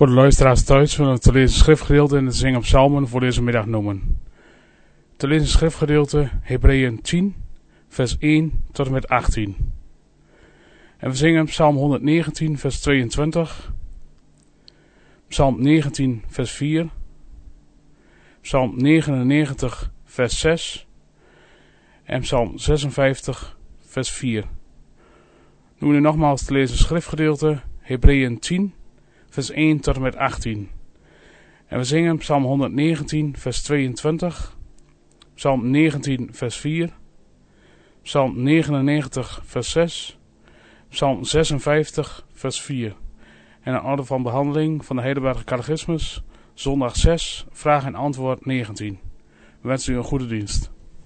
Voor de luisteraars thuis willen we te lezen schriftgedeelte en te zingen psalmen voor deze middag noemen. Te lezen schriftgedeelte Hebreeën 10, vers 1 tot en met 18. En we zingen psalm 119, vers 22, psalm 19, vers 4, psalm 99, vers 6 en psalm 56, vers 4. Noemen we nogmaals te lezen schriftgedeelte Hebreeën 10, vers 1 tot en met 18. En we zingen psalm 119, vers 22, psalm 19, vers 4, psalm 99, vers 6, psalm 56, vers 4. En een orde van behandeling van de Heidelberger Catechismus, zondag 6, vraag en antwoord 19. We wensen u een goede dienst.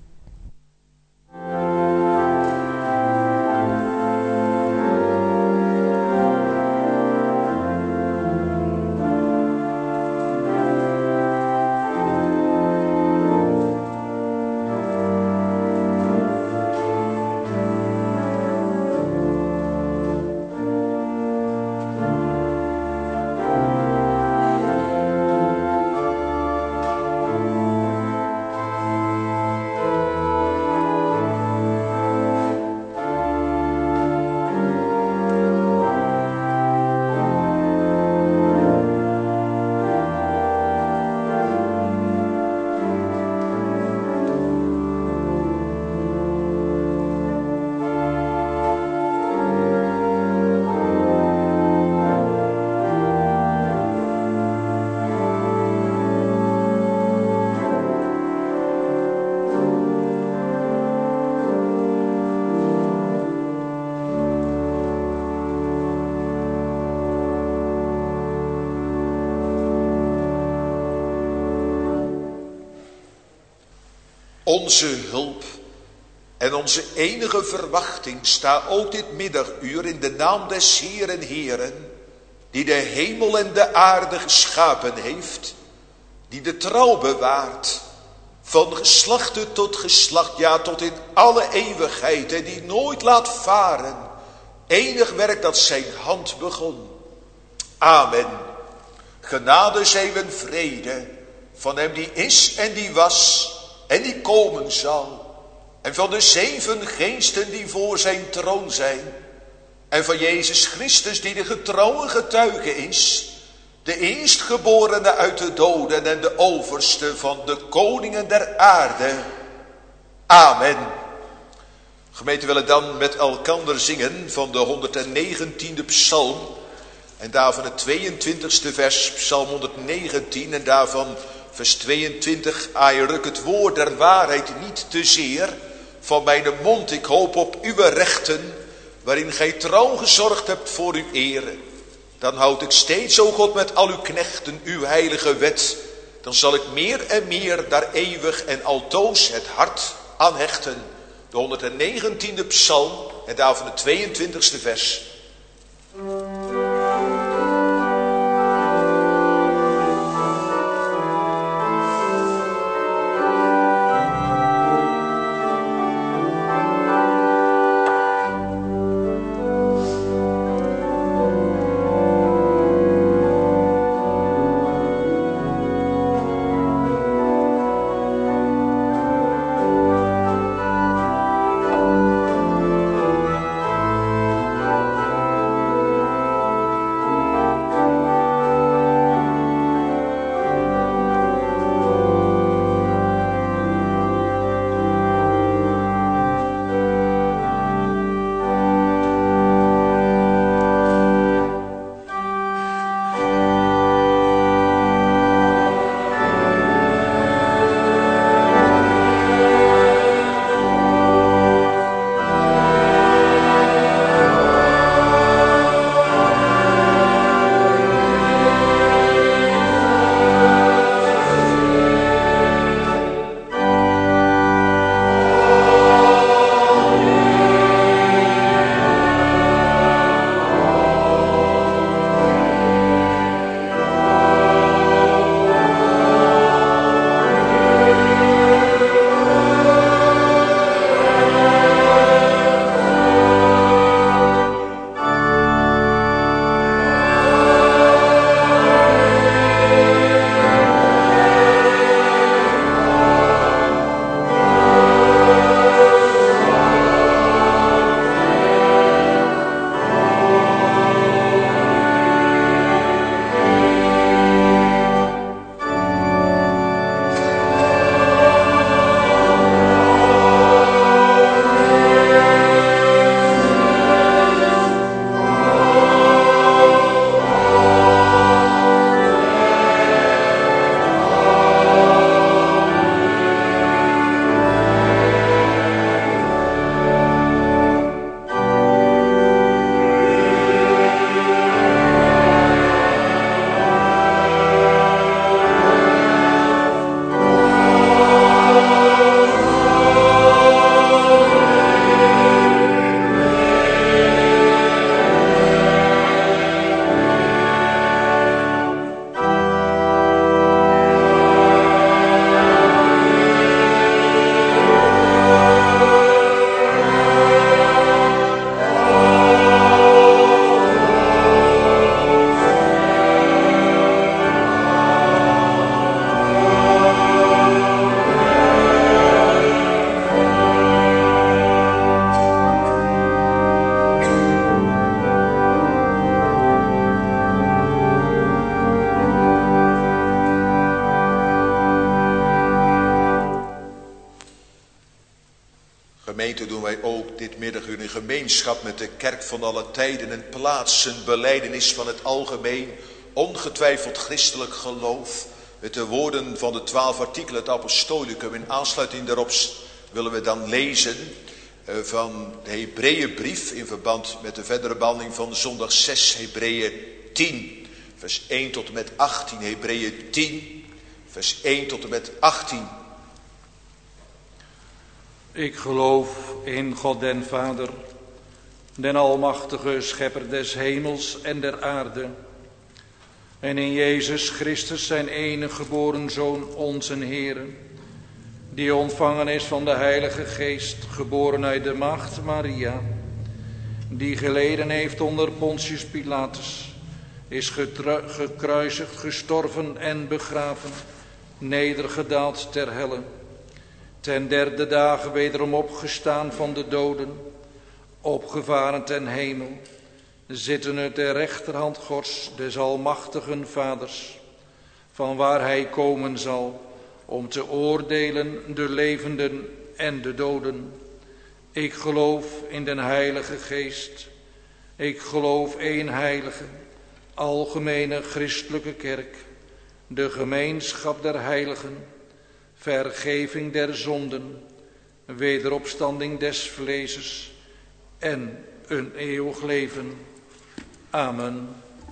Onze hulp en onze enige verwachting staat ook dit middaguur in de naam des Heeren Heeren, die de hemel en de aarde geschapen heeft, die de trouw bewaart, van geslachte tot geslacht, ja tot in alle eeuwigheid, en die nooit laat varen enig werk dat zijn hand begon. Amen. Genade zij en vrede van hem die is en die was en die komen zal, en van de 7 geesten die voor zijn troon zijn, en van Jezus Christus die de getrouwe getuige is, de eerstgeborene uit de doden en de overste van de koningen der aarde. Amen. Gemeente, willen dan met elkander zingen van de 119e psalm, en daarvan het 22e vers, psalm 119, en daarvan vers 22, ruk het woord der waarheid niet te zeer van mijn mond. Ik hoop op uw rechten, waarin gij trouw gezorgd hebt voor uw eer. Dan houd ik steeds, o God, met al uw knechten uw heilige wet. Dan zal ik meer en meer daar eeuwig en altoos het hart aan hechten. De 119e psalm en daarvan het 22e vers. dit middaguur in gemeenschap met de kerk van alle tijden en plaatsen, belijdenis van het algemeen, ongetwijfeld christelijk geloof, met de woorden van de 12 artikelen het apostolicum. In aansluiting daarop willen we dan lezen van de Hebreeënbrief in verband met de verdere behandeling van zondag 6, Hebreeën 10, vers 1 tot en met 18. Hebreeën 10, vers 1 tot en met 18. Ik geloof in God den Vader, den almachtige schepper des hemels en der aarde, en in Jezus Christus zijn enige geboren Zoon, onze Heere, die ontvangen is van de Heilige Geest, geboren uit de maagd Maria, die geleden heeft onder Pontius Pilatus, is gekruisigd, gestorven en begraven, nedergedaald ter helle, ten derde dagen wederom opgestaan van de doden, opgevaren ten hemel, zittende ter rechterhand Gods, des almachtigen Vaders, van waar hij komen zal, om te oordelen de levenden en de doden. Ik geloof in den Heilige Geest. Ik geloof één heilige, algemene christelijke kerk, de gemeenschap der heiligen, vergeving der zonden, wederopstanding des vleeses en een eeuwig leven. Amen.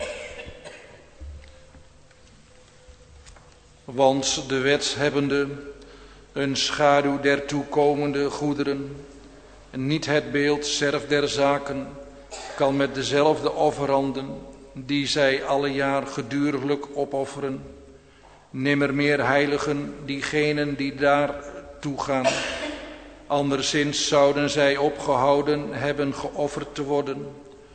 Want de wet hebbende een schaduw der toekomende goederen, niet het beeld zelf der zaken, kan met dezelfde offeranden, die zij alle jaar geduriglijk opofferen, nimmer meer heiligen diegenen die daar toegaan. Anderszins zouden zij opgehouden hebben geofferd te worden,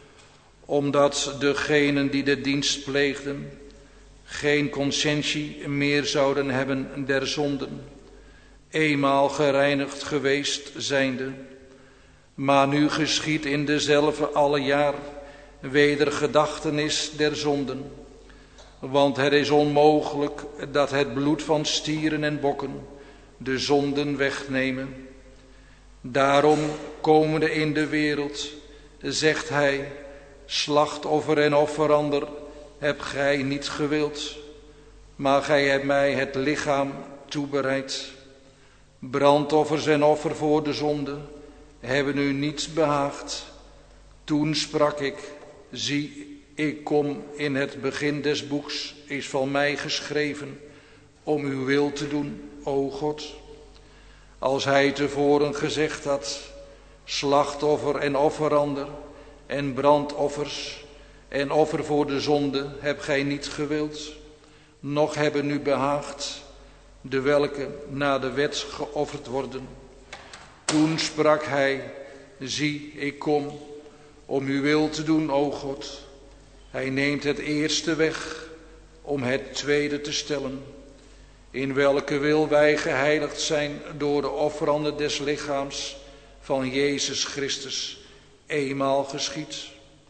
omdat degenen die de dienst pleegden geen conscientie meer zouden hebben der zonden, eenmaal gereinigd geweest zijnde. Maar nu geschiedt in dezelfde alle jaar weder gedachtenis der zonden, want het is onmogelijk dat het bloed van stieren en bokken de zonden wegnemen. Daarom komende in de wereld, zegt hij, slachtoffer en offerander hebt gij niet gewild, maar gij hebt mij het lichaam toebereid. Brandoffers en offer voor de zonde hebben u niet behaagd. Toen sprak ik, zie, ik kom, in het begin des boeks is van mij geschreven, om uw wil te doen, o God. Als hij tevoren gezegd had, slachtoffer en offerander en brandoffers en offer voor de zonde hebt gij niet gewild, noch hebben u behaagd, de welke na de wet geofferd worden. Toen sprak hij, zie, ik kom, om uw wil te doen, o God. Hij neemt het eerste weg, om het tweede te stellen, in welke wil wij geheiligd zijn door de offeranden des lichaams van Jezus Christus, eenmaal geschied.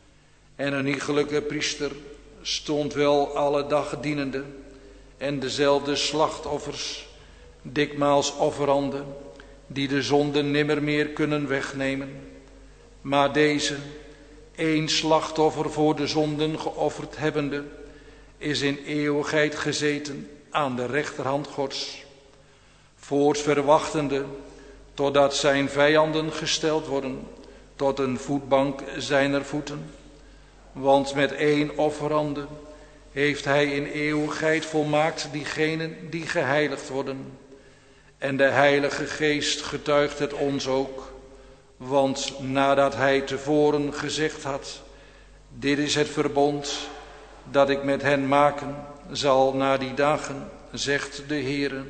En een iegelijke priester stond wel alle dag dienende, en dezelfde slachtoffers, dikmaals offeranden, die de zonden nimmer meer kunnen wegnemen. Maar deze, één slachtoffer voor de zonden geofferd hebbende, is in eeuwigheid gezeten aan de rechterhand Gods, voorts verwachtende totdat zijn vijanden gesteld worden tot een voetbank zijner voeten. Want met één offerande heeft hij in eeuwigheid volmaakt diegenen die geheiligd worden. En de Heilige Geest getuigt het ons ook, want nadat hij tevoren gezegd had, dit is het verbond dat ik met hen maken zal na die dagen, zegt de Heere.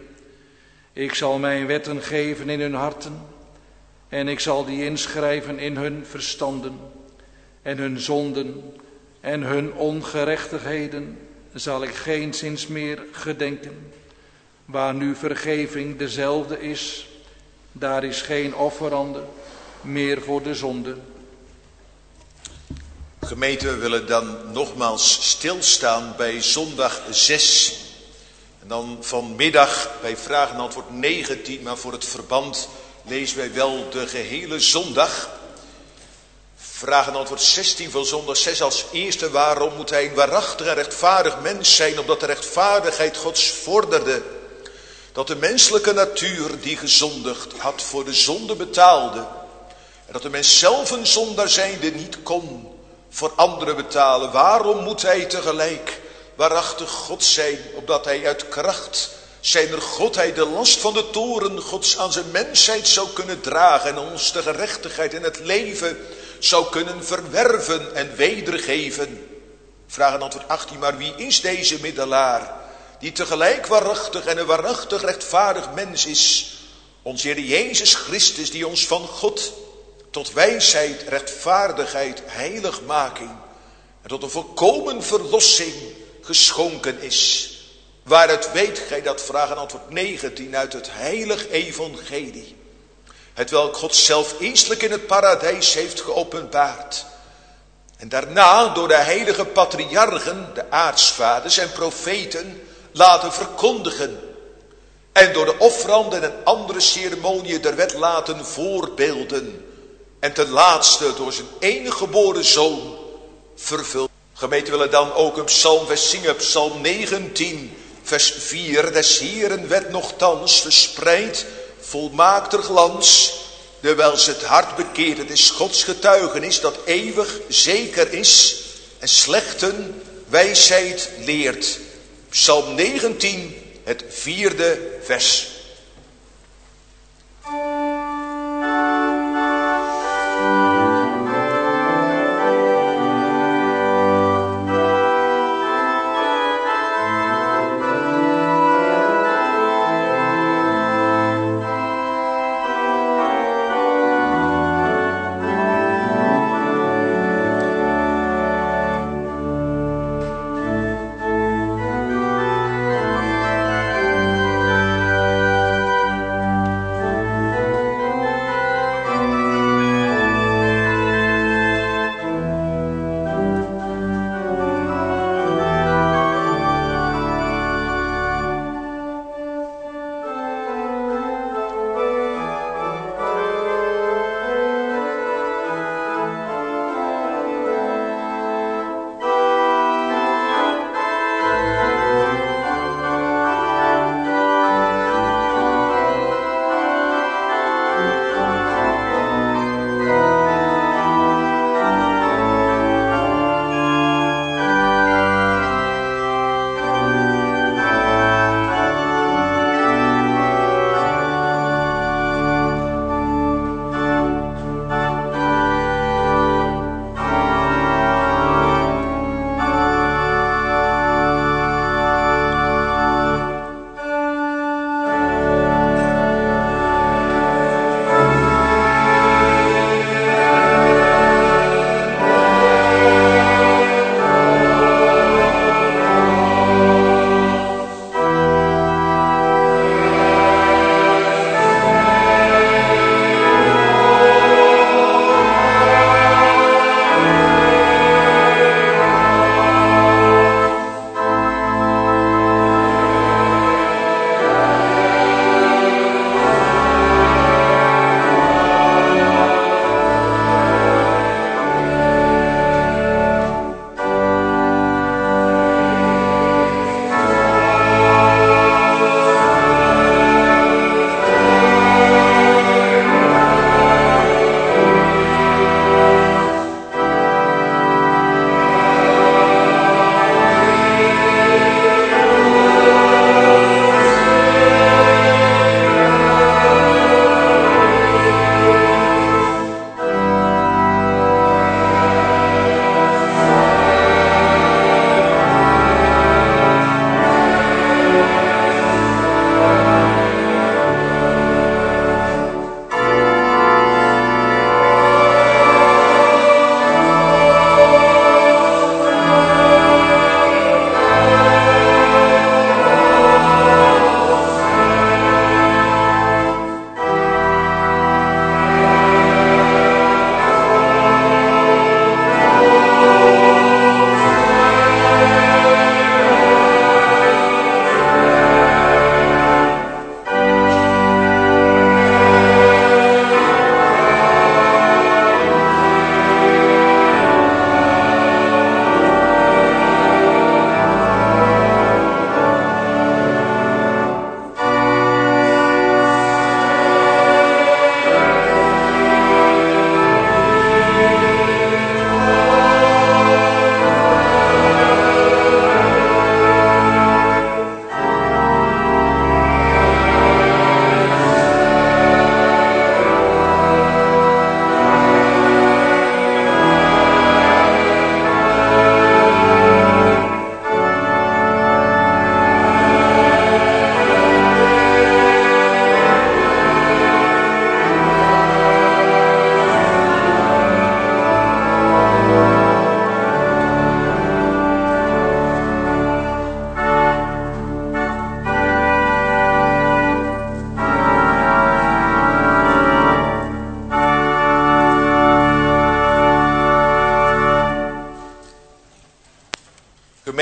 Ik zal mijn wetten geven in hun harten en ik zal die inschrijven in hun verstanden. En hun zonden en hun ongerechtigheden zal ik geenszins meer gedenken. Waar nu vergeving dezelfde is, daar is geen offerande meer voor de zonde. Gemeente, we willen dan nogmaals stilstaan bij zondag 6. En dan vanmiddag bij vraag en antwoord 19, maar voor het verband lezen wij wel de gehele zondag. Vraag en antwoord 16 van zondag 6 als eerste. Waarom moet hij een waarachtig en rechtvaardig mens zijn? Omdat de rechtvaardigheid Gods vorderde. Dat de menselijke natuur die gezondigd had voor de zonde betaalde. En dat de mens zelf een zondaar zijnde niet kon voor anderen betalen. Waarom moet hij tegelijk waarachtig God zijn? Opdat hij uit kracht zijner godheid de last van de toren Gods aan zijn mensheid zou kunnen dragen. En ons de gerechtigheid en het leven zou kunnen verwerven en wedergeven. Vraag en antwoord 18. Maar wie is deze middelaar? Die tegelijk waarachtig en een waarachtig rechtvaardig mens is. Onze Heer Jezus Christus, die ons van God tot wijsheid, rechtvaardigheid, heiligmaking en tot een volkomen verlossing geschonken is. Waaruit weet gij dat? Vraag en antwoord 19 uit het heilig evangelie. Het welk God zelf eerstelijk in het paradijs heeft geopenbaard. En daarna door de heilige patriarchen, de aartsvaders en profeten laten verkondigen. En door de offeranden en andere ceremoniën der wet laten voorbeelden. En ten laatste door zijn enige geboren zoon vervuld. Gemeente willen dan ook een psalmvers zingen, psalm 19, vers 4. Des Heeren wet nochtans verspreid, volmaakter glans. Terwijl ze het hart bekeert, het is Gods getuigenis dat eeuwig zeker is. En slechten wijsheid leert. Psalm 19, het 4e vers.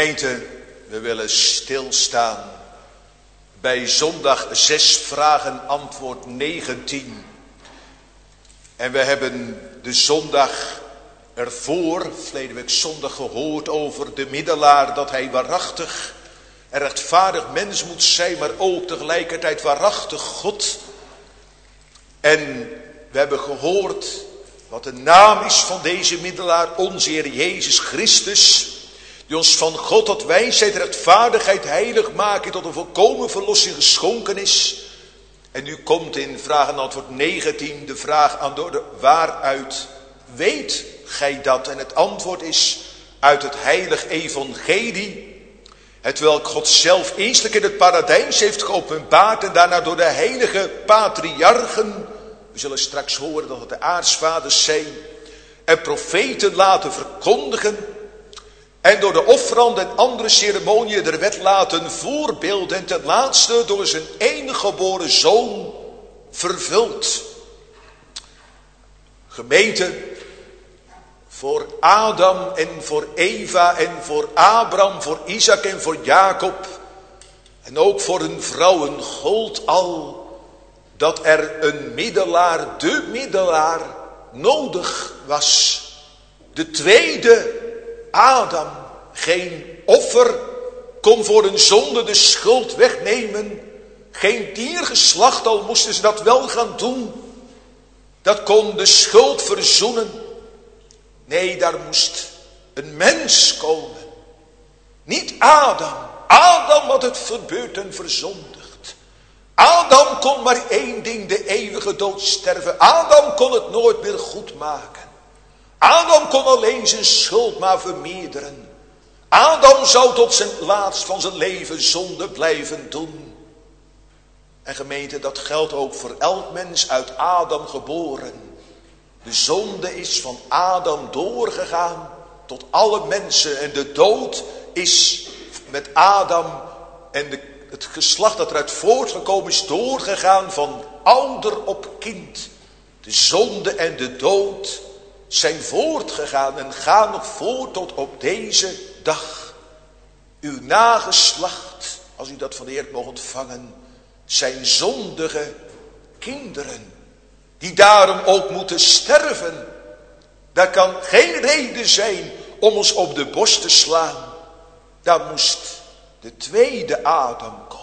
Gemeente, we willen stilstaan bij zondag 6 vragen antwoord 19. En we hebben de zondag ervoor, verleden week zondag, gehoord over de middelaar, dat hij waarachtig en rechtvaardig mens moet zijn, maar ook tegelijkertijd waarachtig God. En we hebben gehoord wat de naam is van deze middelaar, onze Heer Jezus Christus, die ons van God tot wijsheid, rechtvaardigheid, heilig maken, tot een volkomen verlossing geschonken is. En nu komt in vraag en antwoord 19 de vraag aan de waaruit weet gij dat? En het antwoord is uit het heilig evangelie, hetwelk God zelf eerstelijk in het paradijs heeft geopenbaard en daarna door de heilige patriarchen, we zullen straks horen dat het de aartsvaders zijn, en profeten laten verkondigen en door de offeranden en andere ceremoniën der wet laten voorbeelden en ten laatste door zijn enige geboren zoon vervuld. Gemeente, voor Adam en voor Eva en voor Abraham, voor Isaac en voor Jacob en ook voor hun vrouwen gold al dat er een middelaar, de middelaar, nodig was. De tweede Adam, geen offer, kon voor hun zonde de schuld wegnemen. Geen diergeslacht, al moesten ze dat wel gaan doen. Dat kon de schuld verzoenen. Nee, daar moest een mens komen. Niet Adam. Adam had het verbeurd en verzondigd. Adam kon maar één ding, de eeuwige dood sterven. Adam kon het nooit meer goed maken. Adam kon alleen zijn schuld maar vermeerderen. Adam zou tot zijn laatst van zijn leven zonde blijven doen. En gemeente, dat geldt ook voor elk mens uit Adam geboren. De zonde is van Adam doorgegaan tot alle mensen. En de dood is met Adam en het geslacht dat eruit voortgekomen is doorgegaan van ouder op kind. De zonde en de dood zijn voortgegaan en gaan nog voort tot op deze dag. Uw nageslacht, als u dat van de Heer mocht ontvangen, zijn zondige kinderen, die daarom ook moeten sterven. Daar kan geen reden zijn om ons op de borst te slaan. Daar moest de tweede Adam komen.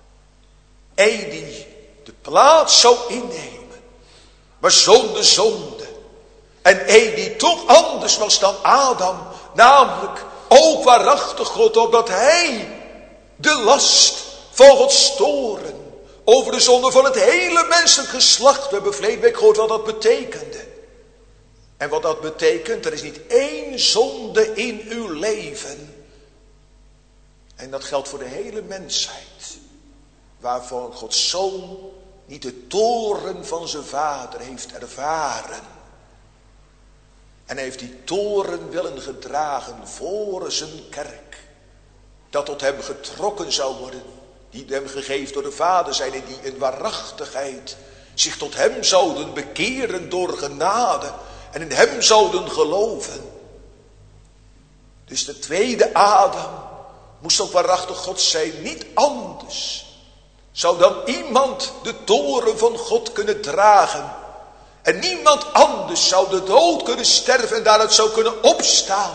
Een die de plaats zou innemen, maar zonder zonde. En een die toch anders was dan Adam, namelijk ook waarachtig God, opdat hij de last van Gods toorn over de zonde van het hele menselijk geslacht. We hebben verleden week gehoord wat dat betekende. En wat dat betekent, er is niet één zonde in uw leven. En dat geldt voor de hele mensheid. Waarvan Gods Zoon niet de toorn van zijn vader heeft ervaren. En hij heeft die toorn willen gedragen voor zijn kerk. Dat tot hem getrokken zou worden. Die hem gegeven door de Vader zijn en die in waarachtigheid zich tot hem zouden bekeren door genade. En in hem zouden geloven. Dus de tweede Adam moest ook waarachtig God zijn. Niet anders zou dan iemand de toorn van God kunnen dragen. En niemand anders zou de dood kunnen sterven en daaruit zou kunnen opstaan.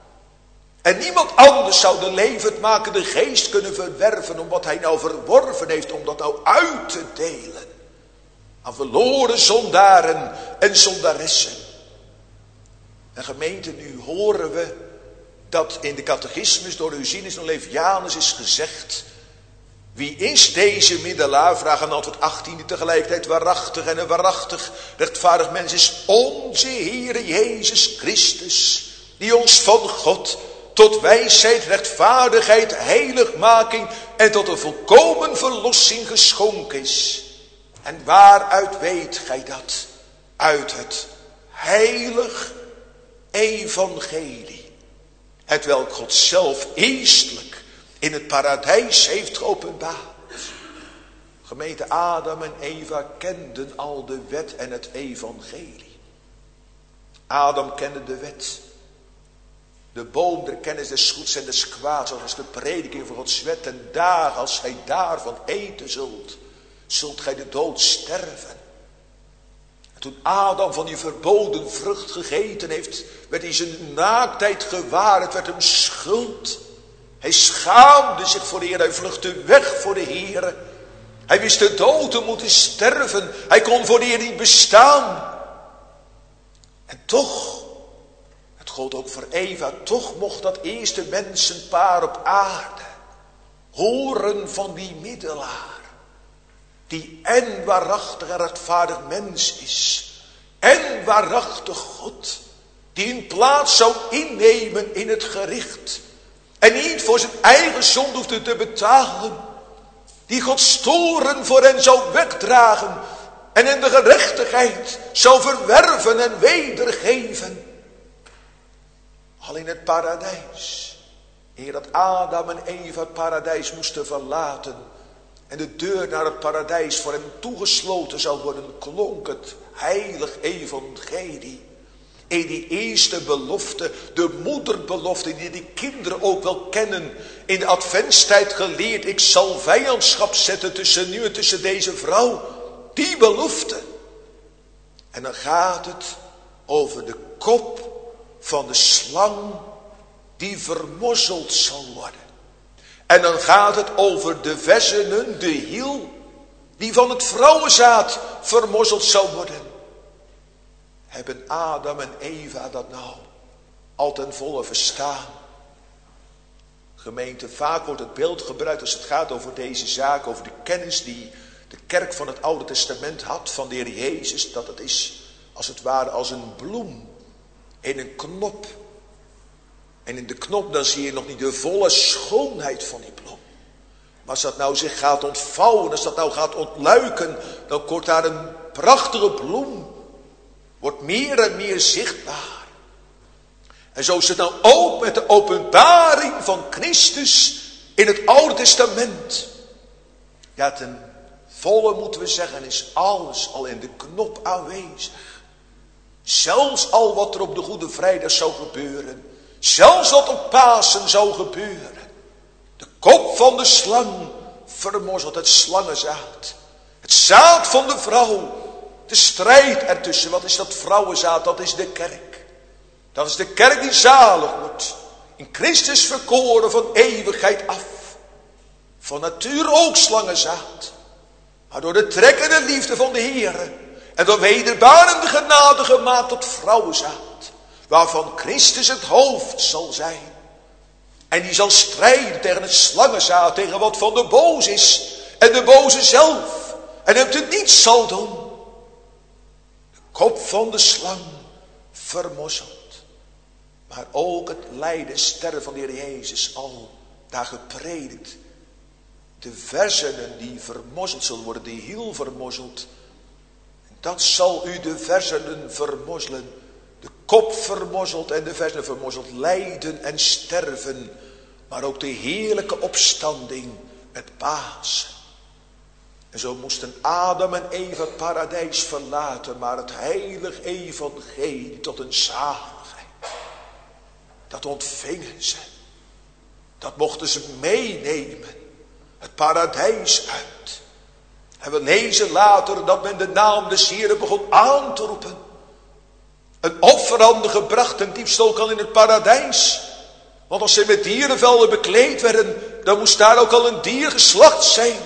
En niemand anders zou de levendmakende geest kunnen verwerven om wat hij nou verworven heeft, om dat nou uit te delen aan verloren zondaren en zondaressen. En gemeente, nu horen we dat in de catechismus door Eusebius Olympianus is gezegd: wie is deze middelaar? Vraag en antwoord 18, die tegelijkertijd waarachtig en een waarachtig rechtvaardig mens is. Onze Heere Jezus Christus, die ons van God tot wijsheid, rechtvaardigheid, heiligmaking en tot een volkomen verlossing geschonken is. En waaruit weet gij dat? Uit het heilig evangelie. Hetwelk God zelf eerstelijk in het paradijs heeft geopenbaard. Gemeente, Adam en Eva kenden al de wet en het evangelie. Adam kende de wet. De boom der kennis des goeds en des kwaads, zoals de prediking van Gods wet. En dagen als gij daarvan eten zult, zult gij de dood sterven. En toen Adam van die verboden vrucht gegeten heeft, werd hij zijn naaktheid gewaar. Het werd hem schuld. Hij schaamde zich voor de Heer. Hij vluchtte weg voor de Heer. Hij wist de dood te moeten sterven. Hij kon voor de Heer niet bestaan. En toch, het gold ook voor Eva, toch mocht dat eerste mensenpaar op aarde horen van die middelaar. Die en waarachtig en rechtvaardig mens is. En waarachtig God. Die een plaats zou innemen in het gericht. En niet voor zijn eigen zonde hoefde te betalen. Die Gods toorn voor hen zou wegdragen. En in de gerechtigheid zou verwerven en wedergeven. Al in het paradijs. Eer dat Adam en Eva het paradijs moesten verlaten. En de deur naar het paradijs voor hen toegesloten zou worden. Klonk het heilig evangelie. En die eerste belofte, de moederbelofte die de kinderen ook wel kennen. In de adventstijd geleerd, ik zal vijandschap zetten tussen nu en tussen deze vrouw. Die belofte. En dan gaat het over de kop van de slang die vermorzeld zal worden. En dan gaat het over de versenen, de hiel, die van het vrouwenzaad vermorzeld zal worden. Hebben Adam en Eva dat nou al ten volle verstaan? Gemeente, vaak wordt het beeld gebruikt als het gaat over deze zaak, over de kennis die de kerk van het Oude Testament had van de Heer Jezus. Dat het is als het ware als een bloem in een knop. En in de knop dan zie je nog niet de volle schoonheid van die bloem. Maar als dat nou zich gaat ontvouwen, als dat nou gaat ontluiken, dan wordt daar een prachtige bloem. Wordt meer en meer zichtbaar. En zo is het nou ook met de openbaring van Christus in het Oude Testament. Ja, ten volle moeten we zeggen, is alles al in de knop aanwezig. Zelfs al wat er op de Goede Vrijdag zou gebeuren. Zelfs wat op Pasen zou gebeuren. De kop van de slang vermorzelt het slangenzaad. Het zaad van de vrouw. De strijd ertussen. Wat is dat vrouwenzaad? Dat is de kerk. Dat is de kerk die zalig wordt. In Christus verkoren van eeuwigheid af. Van natuur ook slangenzaad. Maar door de trekkende liefde van de Heer. En door wederbarende genade gemaakt tot vrouwenzaad. Waarvan Christus het hoofd zal zijn. En die zal strijden tegen het slangenzaad. Tegen wat van de boos is. En de boze zelf. En hem te niets zal doen. De kop van de slang vermorzeld. Maar ook het lijden en sterven van de Heer Jezus al daar gepredikt. De versenen die vermorzeld zullen worden. Die hiel vermorzeld. Dat zal u de versenen vermorzelen. De kop vermorzeld en de versenen vermorzeld. Lijden en sterven. Maar ook de heerlijke opstanding met Pasen. En zo moesten Adam en Eva het paradijs verlaten. Maar het heilig evangelie tot een zaligheid. Dat ontvingen ze. Dat mochten ze meenemen. Het paradijs uit. En we lezen later dat men de naam des Heeren begon aan te roepen. Een offerande gebracht en diefst ook al in het paradijs. Want als ze met dierenvelden bekleed werden, dan moest daar ook al een dier geslacht zijn.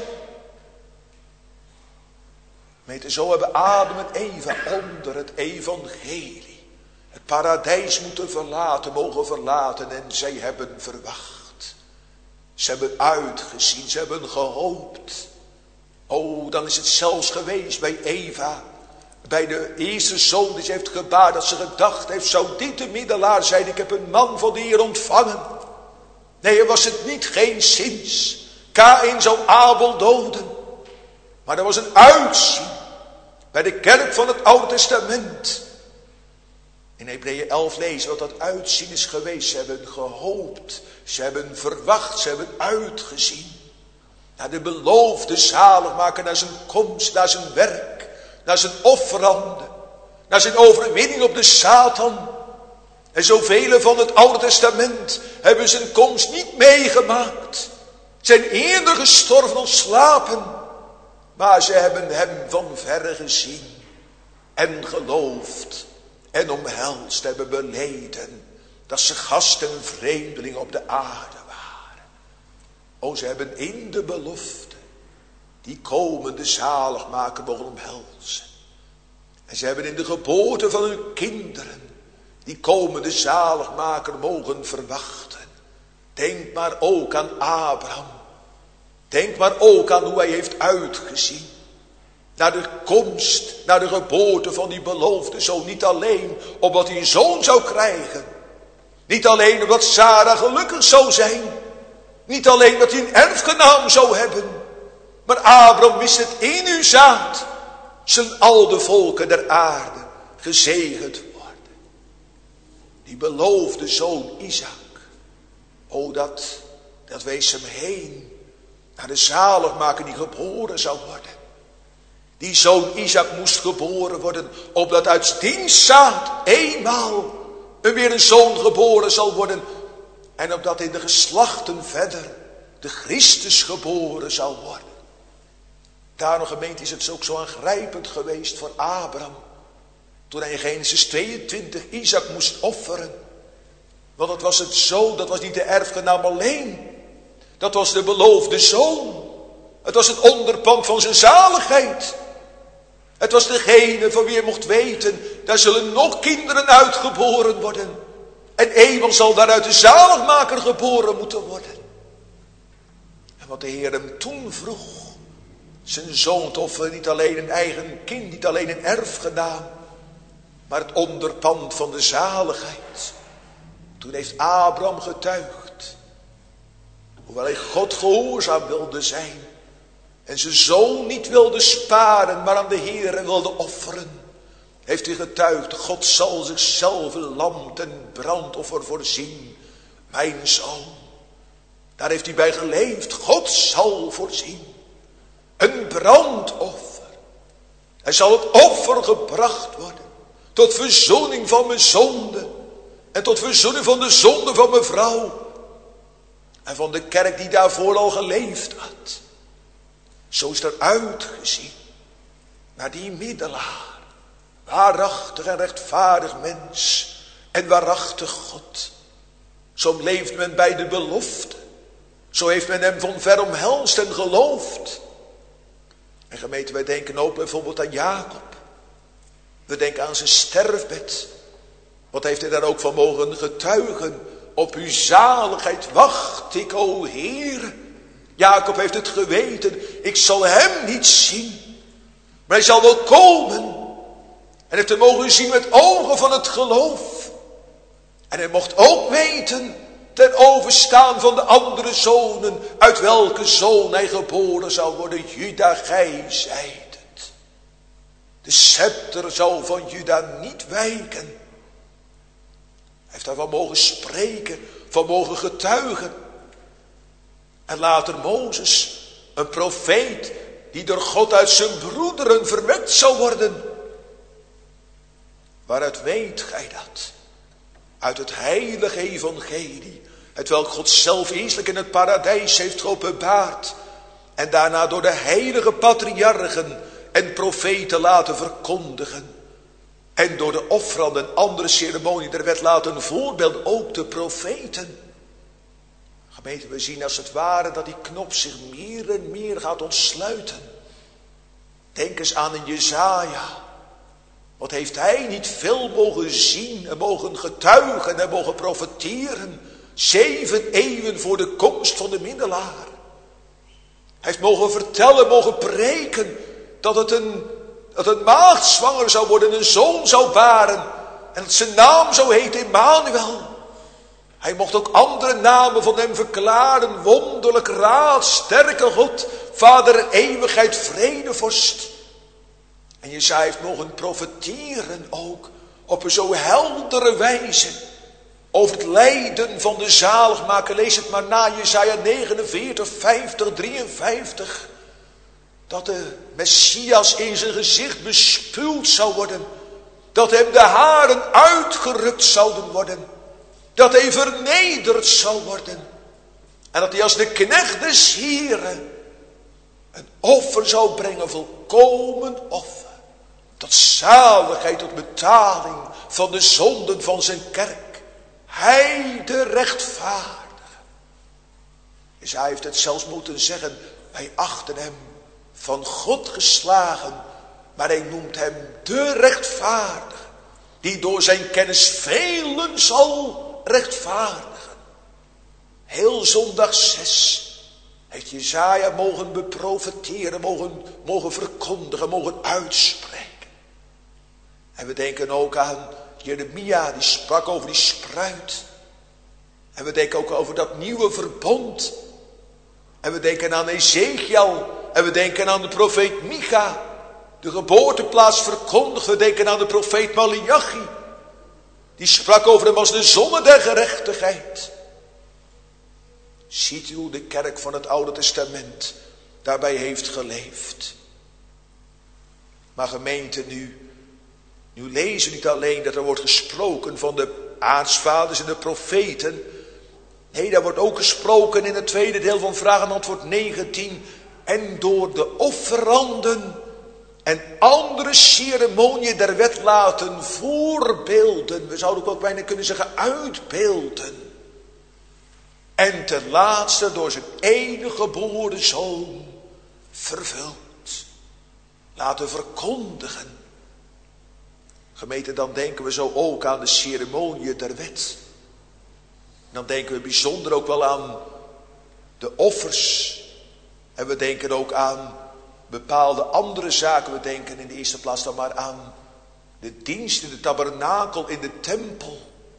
Weet, zo hebben Adam en Eva onder het evangelie het paradijs moeten verlaten, mogen verlaten. En zij hebben verwacht. Ze hebben uitgezien, ze hebben gehoopt. Oh, dan is het zelfs geweest bij Eva. Bij de eerste zoon die ze heeft gebaard. Dat ze gedacht heeft, zou dit de middelaar zijn? Ik heb een man van de Heer ontvangen. Nee, was het niet geenszins. Kaïn zou Abel doden. Maar er was een uitzien. Bij de kerk van het Oude Testament. In Hebreeën 11 lezen wat dat uitzien is geweest. Ze hebben gehoopt. Ze hebben verwacht. Ze hebben uitgezien. Naar de beloofde zaligmaker. Naar zijn komst. Naar zijn werk. Naar zijn offerande. Naar zijn overwinning op de Satan. En zoveel van het Oude Testament hebben zijn komst niet meegemaakt. Zijn eerder gestorven ontslapen. Maar ze hebben hem van verre gezien. En geloofd. En omhelst hebben beleden. Dat ze gasten en vreemdelingen op de aarde waren. O, ze hebben in de belofte die komende zaligmaker mogen omhelzen. En ze hebben in de geboorte van hun kinderen die komende zaligmaker mogen verwachten. Denk maar ook aan Abraham. Denk maar ook aan hoe hij heeft uitgezien. Naar de komst, naar de geboorte van die beloofde zoon. Niet alleen omdat hij een zoon zou krijgen. Niet alleen omdat Sarah gelukkig zou zijn. Niet alleen dat hij een erfgenaam zou hebben. Maar Abraham wist het, in uw zaad zullen al de volken der aarde gezegend worden. Die beloofde zoon Isaac. O, dat wees hem heen naar de zaligmaker die geboren zou worden. Die zoon Isaac moest geboren worden, opdat uit diens zaad eenmaal weer een zoon geboren zal worden. En opdat in de geslachten verder de Christus geboren zal worden. Daarom, gemeente, is het ook zo aangrijpend geweest voor Abraham. Toen hij in Genesis 22 Isaac moest offeren. Want het was het zo, dat was niet de erfgenaam alleen. Dat was de beloofde zoon. Het was het onderpand van zijn zaligheid. Het was degene van wie je mocht weten, daar zullen nog kinderen uitgeboren worden. En eenmaal zal daaruit de zaligmaker geboren moeten worden. En wat de Heer hem toen vroeg, zijn zoon te offeren, niet alleen een eigen kind, niet alleen een erfgenaam, maar het onderpand van de zaligheid. Toen heeft Abraham getuigd, hoewel hij God gehoorzaam wilde zijn en zijn zoon niet wilde sparen, maar aan de Heer wilde offeren, heeft hij getuigd, God zal zichzelf een lam ten brandoffer voorzien, mijn zoon. Daar heeft hij bij geleefd, God zal voorzien. Een brandoffer. Er zal het offer gebracht worden tot verzoening van mijn zonde en tot verzoening van de zonde van mijn vrouw en van de kerk die daarvoor al geleefd had. Zo is er uitgezien naar die middelaar, waarachtig en rechtvaardig mens en waarachtig God. Zo leeft men bij de belofte. Zo heeft men hem van ver omhelst en geloofd. En gemeente, wij denken ook bijvoorbeeld aan Jacob. We denken aan zijn sterfbed. Wat heeft hij daar ook van mogen getuigen? Op uw zaligheid wacht ik, o Heer. Jacob heeft het geweten. Ik zal hem niet zien. Maar hij zal wel komen. En heeft hem mogen zien met ogen van het geloof. En hij mocht ook weten, ten overstaan van de andere zonen, uit welke zoon hij geboren zou worden. Juda, gij zijt het. De scepter zou van Juda niet wijken. Hij heeft daarvan mogen spreken, van mogen getuigen. En later Mozes, een profeet, die door God uit zijn broederen verwekt zou worden. Waaruit weet gij dat? Uit het heilige evangelie, hetwelk God zelf eerstelijk in het paradijs heeft geopenbaard en daarna door de heilige patriarchen en profeten laten verkondigen en door de offeranden en andere ceremonie der wet laten voorbeelden, ook de profeten. Gemeente, we zien als het ware dat die knop zich meer en meer gaat ontsluiten. Denk eens aan een Jesaja. Wat heeft hij niet veel mogen zien en mogen getuigen en mogen profeteren. 7 eeuwen voor de komst van de middelaar. Hij heeft mogen vertellen, mogen preken dat een maagd zwanger zou worden, een zoon zou baren. En dat zijn naam zou heten Emmanuel. Hij mocht ook andere namen van hem verklaren. Wonderlijk raad, sterke God, Vader eeuwigheid, vredevorst. En Jesaja heeft mogen profeteren ook op een zo heldere wijze over het lijden van de zaligmaker. Lees het maar na, Jesaja 49, 50, 53. Dat de Messias in zijn gezicht bespuwd zou worden. Dat hem de haren uitgerukt zouden worden. Dat hij vernederd zou worden. En dat hij als de knecht des Heren een offer zou brengen, volkomen offer. Tot zaligheid, tot betaling van de zonden van zijn kerk. Hij de rechtvaardige. Jesaja heeft het zelfs moeten zeggen. Wij achten hem van God geslagen. Maar hij noemt hem de rechtvaardige. Die door zijn kennis velen zal rechtvaardigen. Heel zondag 6 heeft Jesaja mogen beprofeteren, mogen verkondigen, mogen uitspreken. En we denken ook aan Jeremia, die sprak over die spruit. En we denken ook over dat nieuwe verbond. En we denken aan Ezekiel. En we denken aan de profeet Micha. De geboorteplaats verkondigt. We denken aan de profeet Maleachi. Die sprak over hem als de zonne der gerechtigheid. Ziet u hoe de kerk van het Oude Testament daarbij heeft geleefd. Maar gemeente, nu lezen we niet alleen dat er wordt gesproken van de aartsvaders en de profeten. Nee, daar wordt ook gesproken in het tweede deel van vraag en antwoord 19. En door de offeranden en andere ceremoniën der wet laten voorbeelden. We zouden ook bijna kunnen zeggen uitbeelden. En ten laatste door zijn enige geboren zoon vervuld. Laten verkondigen. Gemeente, dan denken we zo ook aan de ceremoniën der wet. Dan denken we bijzonder ook wel aan de offers. En we denken ook aan bepaalde andere zaken. We denken in de eerste plaats dan maar aan de dienst in de tabernakel, in de tempel.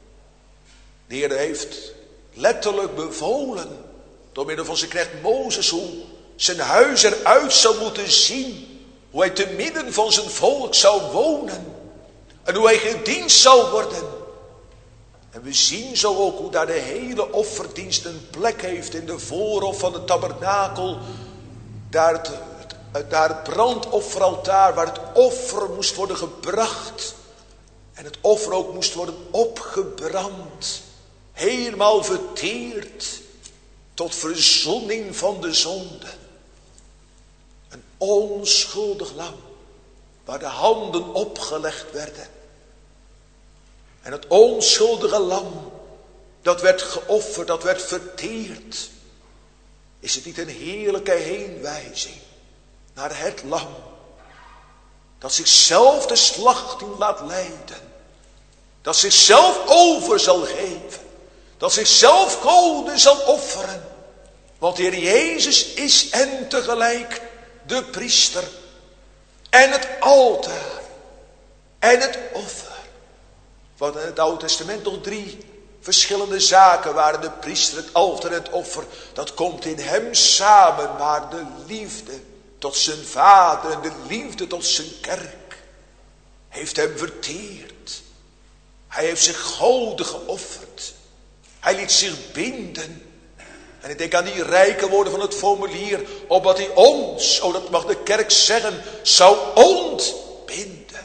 De Heer heeft letterlijk bevolen, door middel van zijn knecht Mozes, hoe zijn huis eruit zou moeten zien. Hoe hij te midden van zijn volk zou wonen. En hoe hij gediend zou worden. En we zien zo ook hoe daar de hele offerdienst een plek heeft in de voorhof van de tabernakel. Daar het brandofferaltaar waar het offer moest worden gebracht. En het offer ook moest worden opgebrand. Helemaal verteerd tot verzoening van de zonde. Een onschuldig lam waar de handen opgelegd werden. En het onschuldige lam dat werd geofferd, dat werd verteerd. Is het niet een heerlijke heenwijzing naar het lam dat zichzelf de slachting laat leiden. Dat zichzelf over zal geven. Dat zichzelf goden zal offeren. Want de Heer Jezus is en tegelijk de priester. En het altaar. En het offer. Want in het Oude Testament nog 3 verschillende zaken waren. De priester, het altaar en het offer. Dat komt in hem samen. Maar de liefde tot zijn vader en de liefde tot zijn kerk heeft hem verteerd. Hij heeft zich goden geofferd. Hij liet zich binden. En ik denk aan die rijke woorden van het formulier. Opdat hij ons, dat mag de kerk zeggen, zou ontbinden.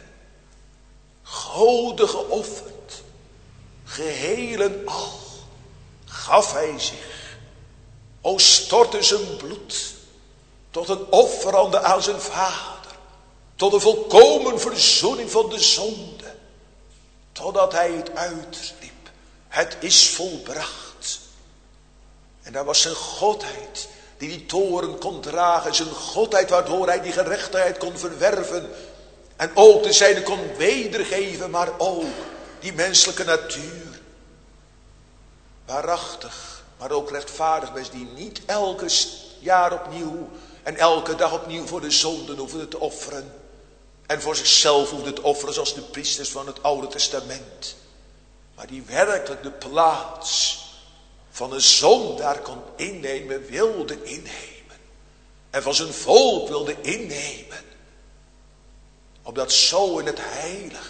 Goden geofferd. Geheel en al gaf hij zich. O stortte zijn bloed. Tot een offerande aan zijn vader. Tot een volkomen verzoening van de zonde. Totdat hij het uitriep. Het is volbracht. En daar was zijn godheid. Die toren kon dragen. Zijn godheid waardoor hij die gerechtigheid kon verwerven. En ook de zijne kon wedergeven. Maar ook die menselijke natuur. Waarachtig. Maar ook rechtvaardig was die niet elke jaar opnieuw. En elke dag opnieuw voor de zonden hoefde te offeren. En voor zichzelf hoefde te offeren zoals de priesters van het Oude Testament. Maar die werkelijk de plaats van een zondaar kon innemen, wilde innemen. En van zijn volk wilde innemen. Opdat zo in het heilige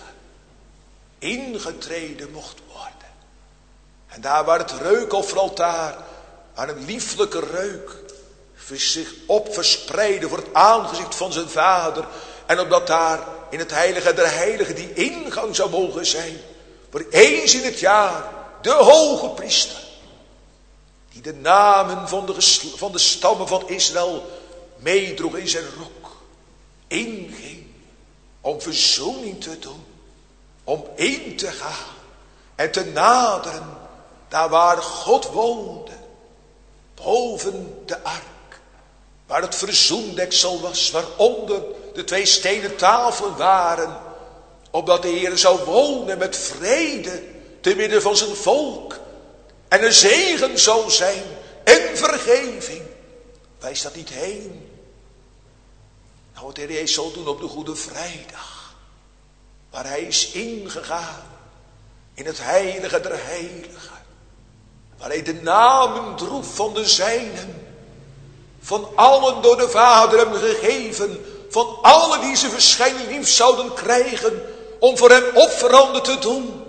ingetreden mocht worden. En daar waar het reukofferaltaar, waar een lieflijke reuk zich op verspreidde voor het aangezicht van zijn vader. En opdat daar in het heilige der heiligen die ingang zou mogen zijn. Voor eens in het jaar de hoge priester. Die de namen van de stammen van Israël meedroeg in zijn rok. Inging om verzoening te doen. Om in te gaan en te naderen daar waar God woonde. Boven de ark. Waar het verzoendeksel was. Waaronder de 2 stenen tafelen waren. Opdat de Heer zou wonen met vrede te midden van zijn volk. En een zegen zou zijn en vergeving. Wijst dat niet heen? Nou, wat de Heer Jezus zal doen op de Goede Vrijdag. Waar hij is ingegaan. In het heilige der heiligen. Waar hij de namen droeg van de zijnen. Van allen door de Vader hem gegeven. Van allen die zijn verschijning lief zouden krijgen. Om voor hem offeranden te doen.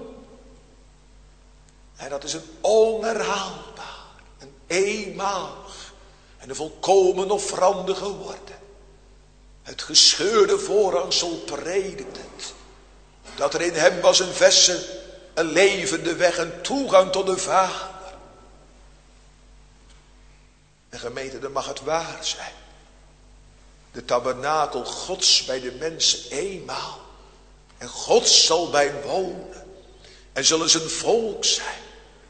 En dat is een onherhaalbaar. Een eenmalig. En een volkomen offerande geworden. Het gescheurde voorhangsel predikt het. Dat er in hem was een verse, een levende weg, een toegang tot de Vader. En gemeente, dan mag het waar zijn. De tabernakel Gods bij de mensen eenmaal. En God zal bij hen wonen. En zullen zijn volk zijn.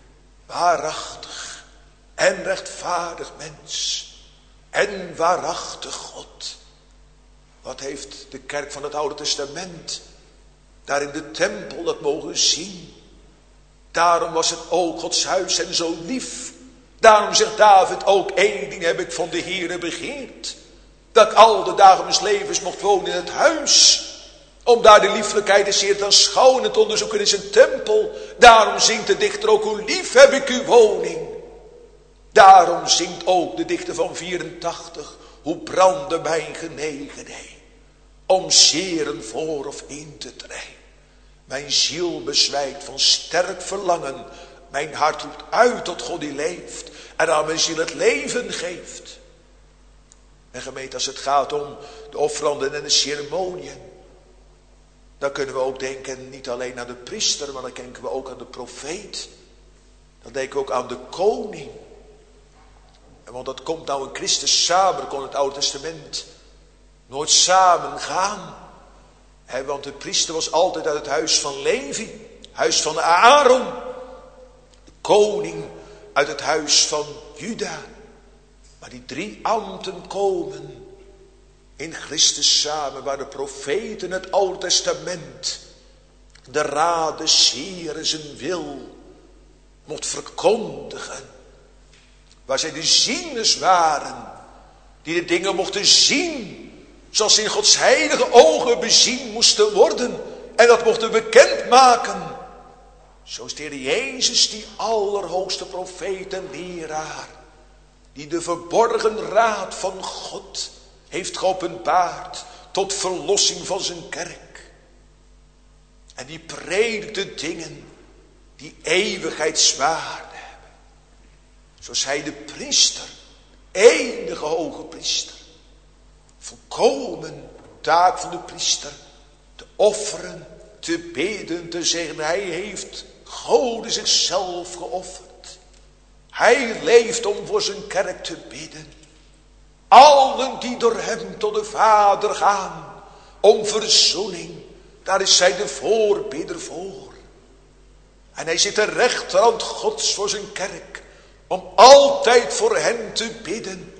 Waarachtig en rechtvaardig mens. En waarachtig God. Wat heeft de kerk van het Oude Testament daar in de tempel dat mogen zien. Daarom was het ook Gods huis en zo lief. Daarom zegt David ook, 1 ding heb ik van de Heere begeerd. Dat ik al de dagen mijn levens mocht wonen in het huis. Om daar de lieflijkheid des Heeren te aanschouwen en te onderzoeken in zijn tempel. Daarom zingt de dichter ook, hoe lief heb ik uw woning. Daarom zingt ook de dichter van 84, hoe brandde mijn genegenheid. Om zeren voor of in te treden. Mijn ziel bezwijkt van sterk verlangen. Mijn hart roept uit tot God die leeft. En aan mijn ziel het leven geeft. En gemeente, als het gaat om de offeranden en de ceremoniën. Dan kunnen we ook denken niet alleen aan de priester. Maar dan denken we ook aan de profeet. Dan denken we ook aan de koning. En want dat komt nou in Christus samen. Dat kon het Oude Testament nooit samen gaan. Want de priester was altijd uit het huis van Levi. Huis van Aaron. De koning uit het huis van Juda. Maar die 3 ambten komen in Christus samen. Waar de profeten het Oude Testament. De raad des Heeren zijn wil mocht verkondigen. Waar zij de zieners waren. Die de dingen mochten zien. Zoals ze in Gods heilige ogen bezien moesten worden. En dat mochten bekendmaken. Zo is de Heer Jezus die allerhoogste profeet en leraar. Die de verborgen raad van God heeft geopenbaard. Tot verlossing van zijn kerk. En die predikte dingen die eeuwigheidswaarde hebben. Zoals hij de priester, enige hoge priester. Volkomen taak van de priester. Te offeren, te bidden, te zeggen. Hij heeft God zichzelf geofferd. Hij leeft om voor zijn kerk te bidden. Allen die door hem tot de Vader gaan. Om verzoening. Daar is zij de voorbidder voor. En hij zit de rechterhand Gods voor zijn kerk. Om altijd voor hen te bidden.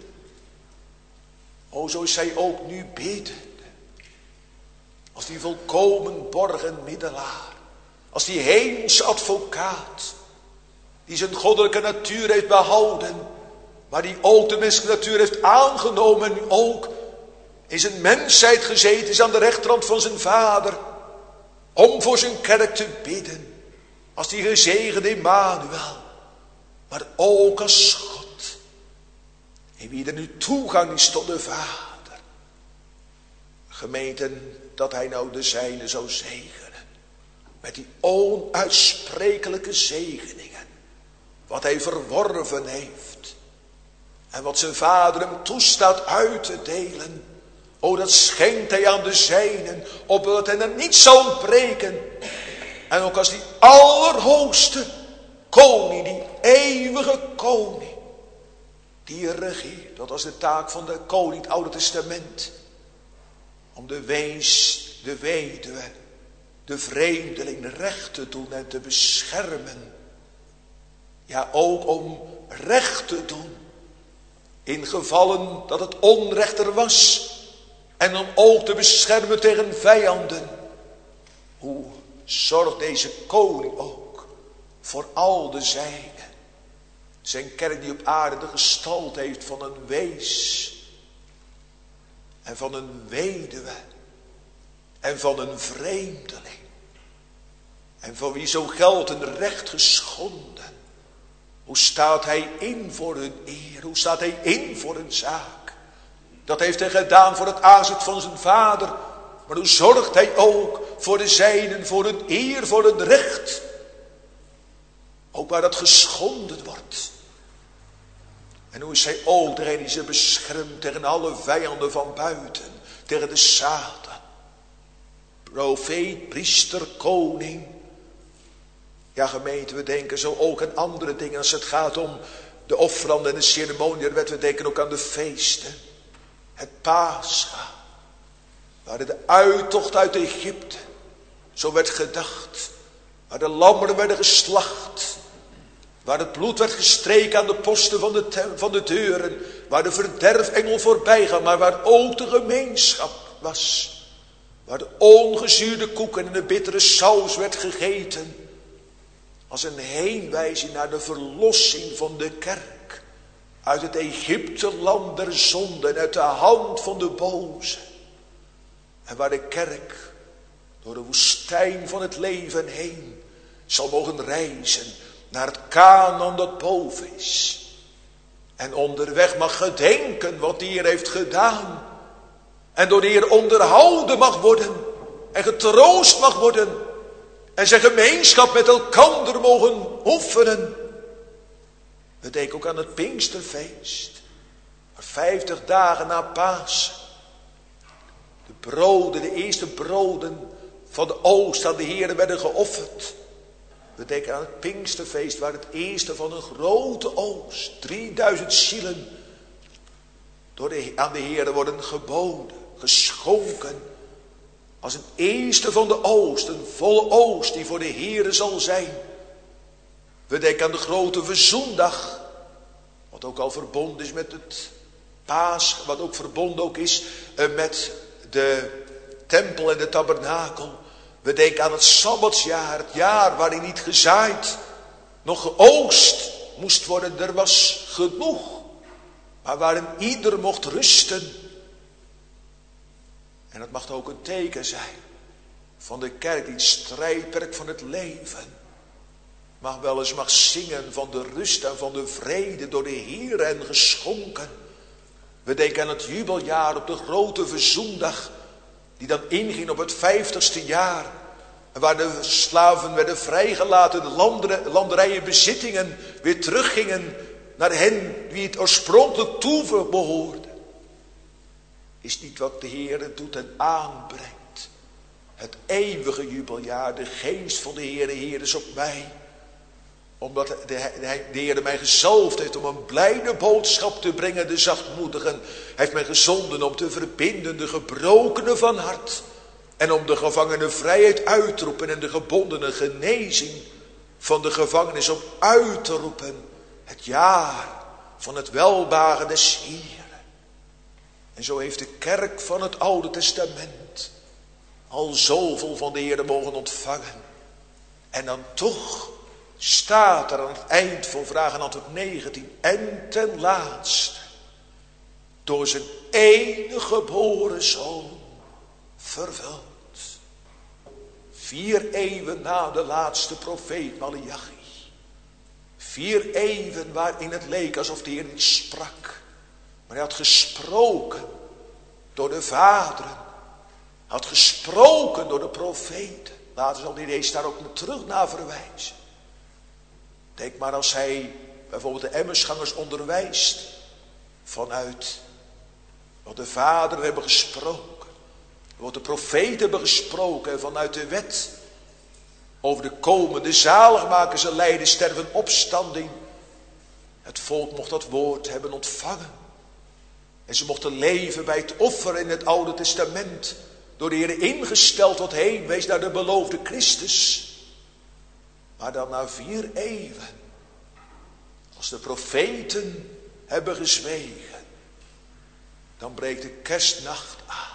O, zo is zij ook nu bidden. Als die volkomen borg en middelaar. Als die hemelse advocaat. Die zijn goddelijke natuur heeft behouden. Maar die ook de menselijke natuur heeft aangenomen. En nu ook in zijn mensheid gezeten is aan de rechterhand van zijn Vader. Om voor zijn kerk te bidden. Als die gezegende Emmanuel. Maar ook als God. En wie er nu toegang is tot de Vader. Gemeenten, dat hij nou de zijne zou zegenen. Met die onuitsprekelijke zegeningen. Wat hij verworven heeft. En wat zijn Vader hem toestaat uit te delen. O, dat schenkt hij aan de zijnen, opdat hij er niet zal ontbreken. En ook als die allerhoogste koning, die eeuwige koning, die regeert. Dat was de taak van de koning in het Oude Testament. Om de wees, de weduwe, de vreemdeling recht te doen en te beschermen. Ja, ook om recht te doen in gevallen dat het onrecht er was. En om ook te beschermen tegen vijanden. Hoe zorgt deze koning ook voor al de zijnen. Zijn kerk die op aarde de gestalte heeft van een wees. En van een weduwe. En van een vreemdeling. En van wie zo geldt een recht geschonden. Hoe staat hij in voor hun eer? Hoe staat hij in voor hun zaak? Dat heeft hij gedaan voor het aanzicht van zijn vader. Maar hoe zorgt hij ook voor de zijnen, voor hun eer, voor hun recht? Ook waar dat geschonden wordt. En hoe is hij ook degene die ze beschermt tegen alle vijanden van buiten. Tegen de Satan. Profeet, priester, koning. Ja, gemeente, we denken zo ook aan andere dingen als het gaat om de offeranden en de ceremonie. We denken ook aan de feesten. Het Pascha. Waar de uittocht uit Egypte. Zo werd gedacht. Waar de lammeren werden geslacht. Waar het bloed werd gestreken aan de posten van de deuren. Waar de verderfengel voorbij gaat. Maar waar ook de gemeenschap was. Waar de ongezuurde koeken en de bittere saus werd gegeten. Als een heenwijzing naar de verlossing van de kerk. Uit het Egypteland der zonde en uit de hand van de boze. En waar de kerk door de woestijn van het leven heen zal mogen reizen naar het Kanaan dat boven is. En onderweg mag gedenken wat de Heer heeft gedaan. En door de Heer onderhouden mag worden. En getroost mag worden. En zijn gemeenschap met elkander mogen oefenen. We denken ook aan het Pinksterfeest. 50 dagen na Pasen. De broden, de eerste broden van de oogst aan de Heer werden geofferd. We denken aan het Pinksterfeest waar het eerste van een grote oogst. 3000 zielen aan de Heer worden geboden, geschonken. Als een eerste van de oogst, een volle oogst die voor de Heere zal zijn. We denken aan de grote verzoendag. Wat ook al verbonden is met het Paas. Wat ook verbonden ook is met de tempel en de tabernakel. We denken aan het Sabbatsjaar. Het jaar waarin niet gezaaid, nog geoogst moest worden. Er was genoeg. Maar waarin ieder mocht rusten. En dat mag ook een teken zijn van de kerk die het strijdperk van het leven mag zingen van de rust en van de vrede door de Heer en geschonken. We denken aan het jubeljaar op de grote verzoendag die dan inging op het 50ste jaar. En waar de slaven werden vrijgelaten, de landerijen bezittingen weer teruggingen naar hen wie het oorspronkelijk toebehoorde. Is niet wat de Heer doet en aanbrengt. Het eeuwige jubeljaar, de geest van de Heer is op mij. Omdat de Heer mij gezalfd heeft om een blijde boodschap te brengen, de zachtmoedigen. Hij heeft mij gezonden om te verbinden de gebrokenen van hart. En om de gevangenen vrijheid uit te roepen en de gebondenen genezing van de gevangenis op uit te roepen. Het jaar van het welbehagen des Heeren. En zo heeft de kerk van het Oude Testament al zoveel van de Heer mogen ontvangen. En dan toch staat er aan het eind van vraag en antwoord 19. En ten laatste, door zijn enige geboren zoon vervuld. 4 eeuwen na de laatste profeet Maleachi. 4 eeuwen waarin het leek alsof de Heer niet sprak. Maar hij had gesproken door de vaderen. Hij had gesproken door de profeten. Later zal hij daar ook terug naar verwijzen. Denk maar als hij bijvoorbeeld de Emmausgangers onderwijst. Vanuit Wat de vaderen hebben gesproken. Wat de profeten hebben gesproken vanuit de wet. Over de komende zaligmakers en lijden, sterven, opstanding. Het volk mocht dat woord hebben ontvangen. En ze mochten leven bij het offer in het Oude Testament. Door de Heer ingesteld wat heen wees naar de beloofde Christus. Maar dan na 4 eeuwen. Als de profeten hebben gezwegen. Dan breekt de kerstnacht aan.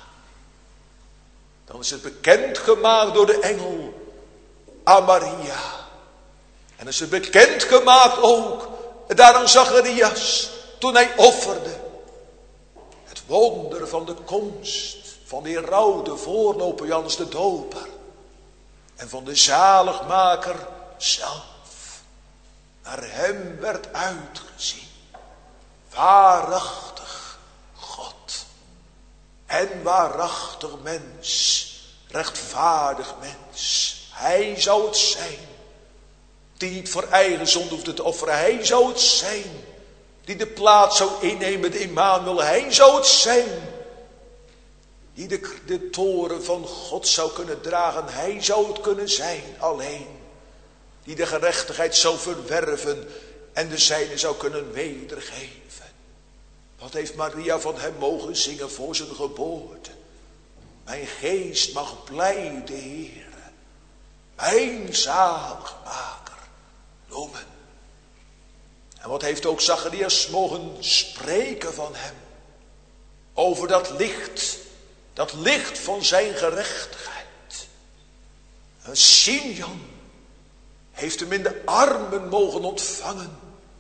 Dan is het bekendgemaakt door de engel aan Maria. En is het bekendgemaakt ook daar aan Zacharias toen hij offerde. Het wonder van de komst van de heroude voorloper Johannes de Doper. En van de zaligmaker zelf. Naar hem werd uitgezien. Waarachtig God. En waarachtig mens. Rechtvaardig mens. Hij zou het zijn. Die niet voor eigen zonde hoefde te offeren. Hij zou het zijn. Die de plaats zou innemen, de Immanuel. Hij zou het zijn. Die de toren van God zou kunnen dragen. Hij zou het kunnen zijn alleen. Die de gerechtigheid zou verwerven. En de zijne zou kunnen wedergeven. Wat heeft Maria van hem mogen zingen voor zijn geboorte. Mijn geest mag blijde Heere. Mijn zaligmaker noemen. En wat heeft ook Zacharias mogen spreken van hem. Over dat licht. Dat licht van zijn gerechtigheid. En Simeon heeft hem in de armen mogen ontvangen.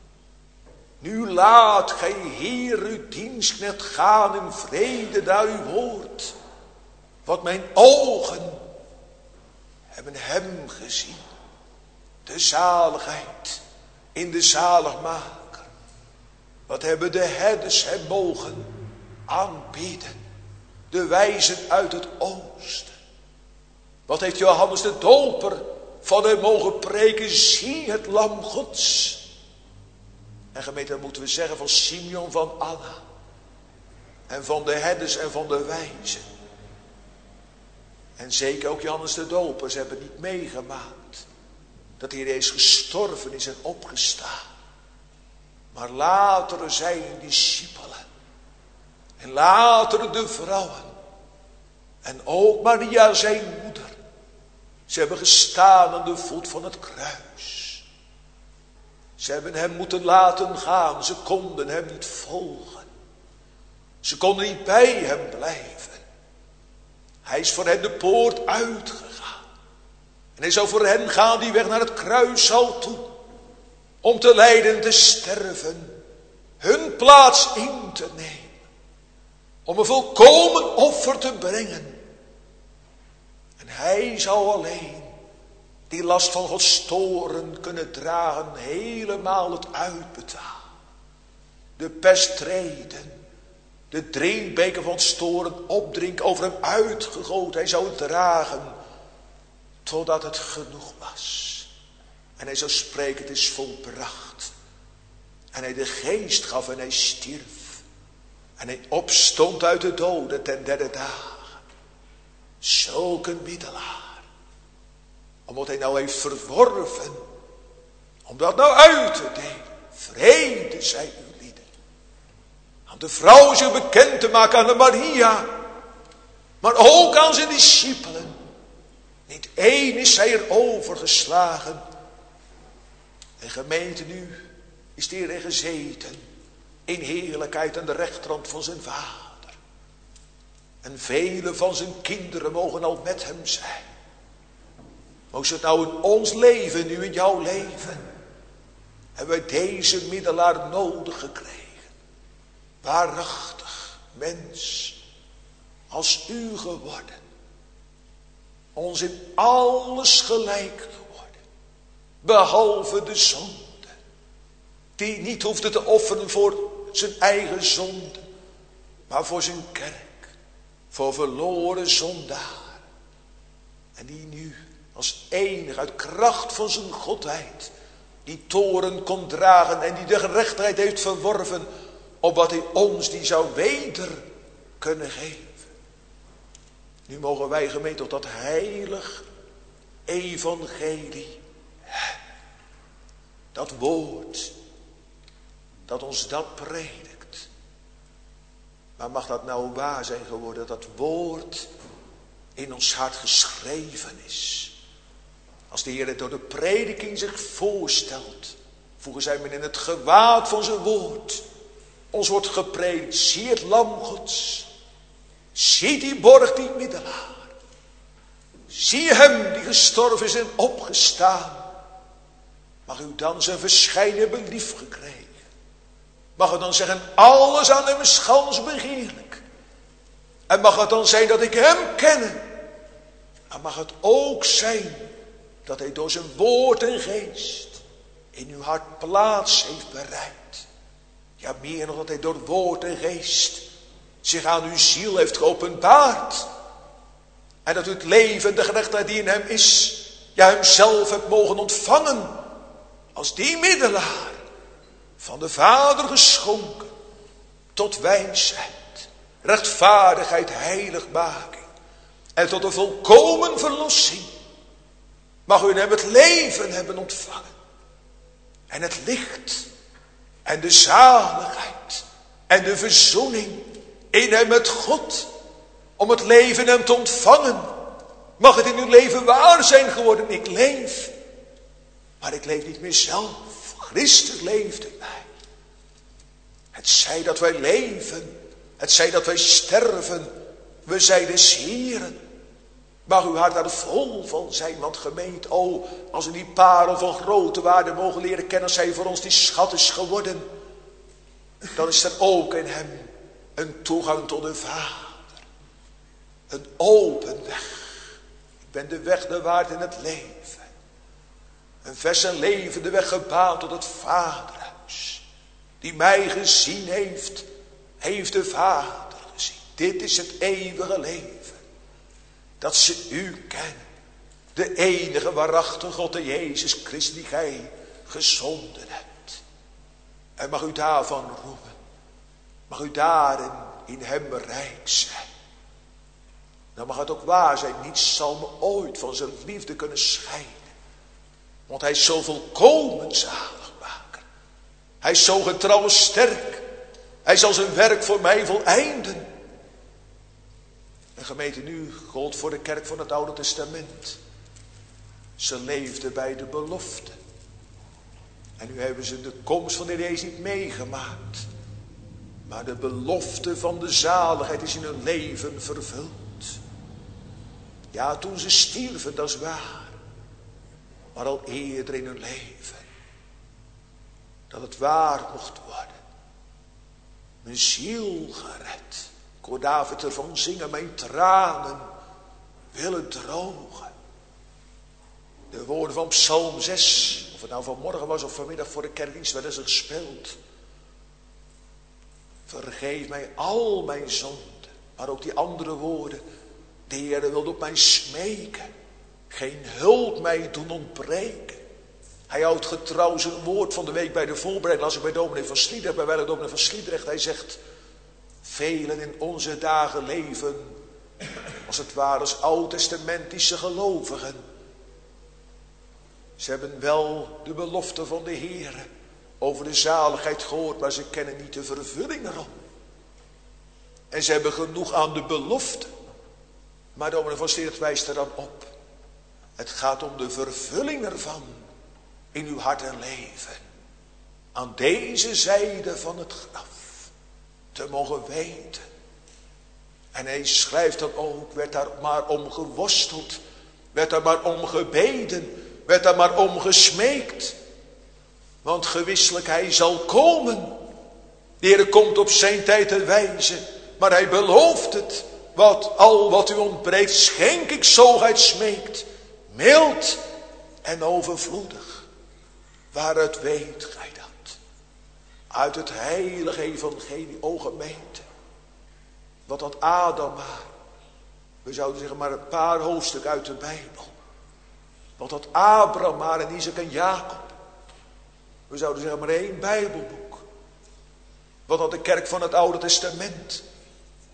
Nu laat gij Heer uw dienstknecht gaan in vrede naar uw woord. Want mijn ogen hebben hem gezien. De zaligheid in de zaligmaker. Wat hebben de herders hem mogen aanbieden. De wijzen uit het oosten. Wat heeft Johannes de Doper van hem mogen preken. Zie het lam Gods. En gemeente, dan moeten we zeggen van Simeon, van Anna. En van de herders en van de wijzen. En zeker ook Johannes de Doper. Ze hebben niet meegemaakt. Dat hij is gestorven is en opgestaan. Maar later zijn discipelen. En later de vrouwen. En ook Maria zijn moeder. Ze hebben gestaan aan de voet van het kruis. Ze hebben hem moeten laten gaan. Ze konden hem niet volgen. Ze konden niet bij hem blijven. Hij is voor hen de poort uitgegaan. En hij zou voor hen gaan die weg naar het kruishout toe. Om te lijden en te sterven. Hun plaats in te nemen. Om een volkomen offer te brengen. En hij zou alleen die last van Gods toorn kunnen dragen. Helemaal het uitbetalen. De pesttreden. De drinkbeker van het toorn opdrinken, over hem uitgegoten. Hij zou het dragen. Totdat het genoeg was. En hij zou spreken, het is volbracht. En hij de geest gaf en hij stierf. En hij opstond uit de doden ten 3e dagen. Zulk een middelaar. Omdat hij nou heeft verworven. Om dat nou uit te delen. Vrede zij uw lieden. Aan de vrouw zich bekend te maken, aan de Maria. Maar ook aan zijn discipelen. Niet één is zij er overgeslagen. En gemeente, nu is de Heer gezeten. In heerlijkheid aan de rechterhand van zijn Vader. En vele van zijn kinderen mogen al met hem zijn. Mogen ze het nou in ons leven, nu in jouw leven. Hebben wij deze middelaar nodig gekregen. Waarachtig mens. Als u geworden. Ons in alles gelijk geworden. Behalve de zonde. Die niet hoefde te offeren voor zijn eigen zonde. Maar voor zijn kerk. Voor verloren zondaar. En die nu als enig uit kracht van zijn godheid. Die toren kon dragen. En die de gerechtigheid heeft verworven. Opdat hij ons die zou kunnen geven. Nu mogen wij gemeente tot dat heilig evangelie, dat woord, dat ons dat predikt. Maar mag dat nou waar zijn geworden, dat woord in ons hart geschreven is. Als de Heer het door de prediking zich voorstelt, voegen zij men in het gewaad van zijn woord. Ons wordt gepredikt, zie het lam Gods, zie die borg, die middelaar. Zie hem die gestorven is en opgestaan. Mag u dan zijn verschijnen hebben lief gekregen. Mag u dan zeggen, alles aan hem is gans begeerlijk. En mag het dan zijn dat ik hem ken. En mag het ook zijn dat hij door zijn woord en geest in uw hart plaats heeft bereid. Ja, meer nog dat hij door woord en geest zich aan uw ziel heeft geopenbaard. En dat u het leven, de gerechtigheid die in hem is, ja, hem zelf hebt mogen ontvangen. Als die middelaar van de Vader geschonken tot wijsheid, rechtvaardigheid, heiligmaking en tot een volkomen verlossing. Mag u in hem het leven hebben ontvangen. En het licht en de zaligheid en de verzoening in hem met God. Om het leven in hem te ontvangen. Mag het in uw leven waar zijn geworden. Ik leef. Maar ik leef niet meer zelf. Christus leeft in mij. Het zij dat wij leven. Het zij dat wij sterven. We zijn des Heren. Mag uw hart daar vol van zijn. Want gemeente, oh, als we die parel van grote waarde mogen leren kennen. Als hij voor ons die schat is geworden. Dan is er ook in hem een toegang tot de Vader. Een open weg. Ik ben de weg, de waarheid en het leven. Een vers en levende weg gebaand tot het Vaderhuis. Die mij gezien heeft, heeft de Vader gezien. Dit is het eeuwige leven. Dat ze u kennen. De enige waarachtige God, de Jezus Christus, die gij gezonden hebt. En mag u daarvan roemen. Mag u daarin in hem rijk zijn. Dan mag het ook waar zijn. Niets zal me ooit van zijn liefde kunnen scheiden. Want hij is zo volkomen zalig maken. Hij is zo getrouw en sterk. Hij zal zijn werk voor mij voleinden. En gemeente, nu gold voor de kerk van het Oude Testament. Ze leefde bij de belofte. En nu hebben ze de komst van de Heer Jezus niet meegemaakt. Maar de belofte van de zaligheid is in hun leven vervuld. Ja, toen ze stierven, dat is waar. Maar al eerder in hun leven. Dat het waar mocht worden. Mijn ziel gered. Ik hoor David ervan zingen. Mijn tranen willen drogen. De woorden van Psalm 6. Of het nou vanmorgen was of vanmiddag voor de kerkdienst werden ze gespeeld. Vergeef mij al mijn zonden. Maar ook die andere woorden. De Heer wilde op mij smeken. Geen hulp mij doen ontbreken. Hij houdt getrouw zijn woord van de week bij de voorbereiding. Las ik bij dominee van Sliedrecht, bij wijle dominee van Sliedrecht. Hij zegt, velen in onze dagen leven, als het ware als oud-testamentische gelovigen. Ze hebben wel de belofte van de Heer over de zaligheid gehoord, maar ze kennen niet de vervulling ervan. En ze hebben genoeg aan de belofte. Maar dominee van Sliedrecht wijst er dan op. Het gaat om de vervulling ervan in uw hart en leven. Aan deze zijde van het graf te mogen weten. En hij schrijft dan ook, werd daar maar om geworsteld. Werd daar maar om gebeden. Werd daar maar om gesmeekt. Want gewisselijk hij zal komen. De Heer komt op zijn tijd en wijze. Maar hij belooft het. Wat u ontbreekt, schenk ik zo gij het smeekt. Mild en overvloedig. Waaruit weet gij dat? Uit het heilige evangelie, o gemeente. Wat had Adam maar. We zouden zeggen maar een paar hoofdstukken uit de Bijbel. Wat had Abraham maar en Isaac en Jacob. We zouden zeggen maar 1 Bijbelboek. Wat had de kerk van het Oude Testament.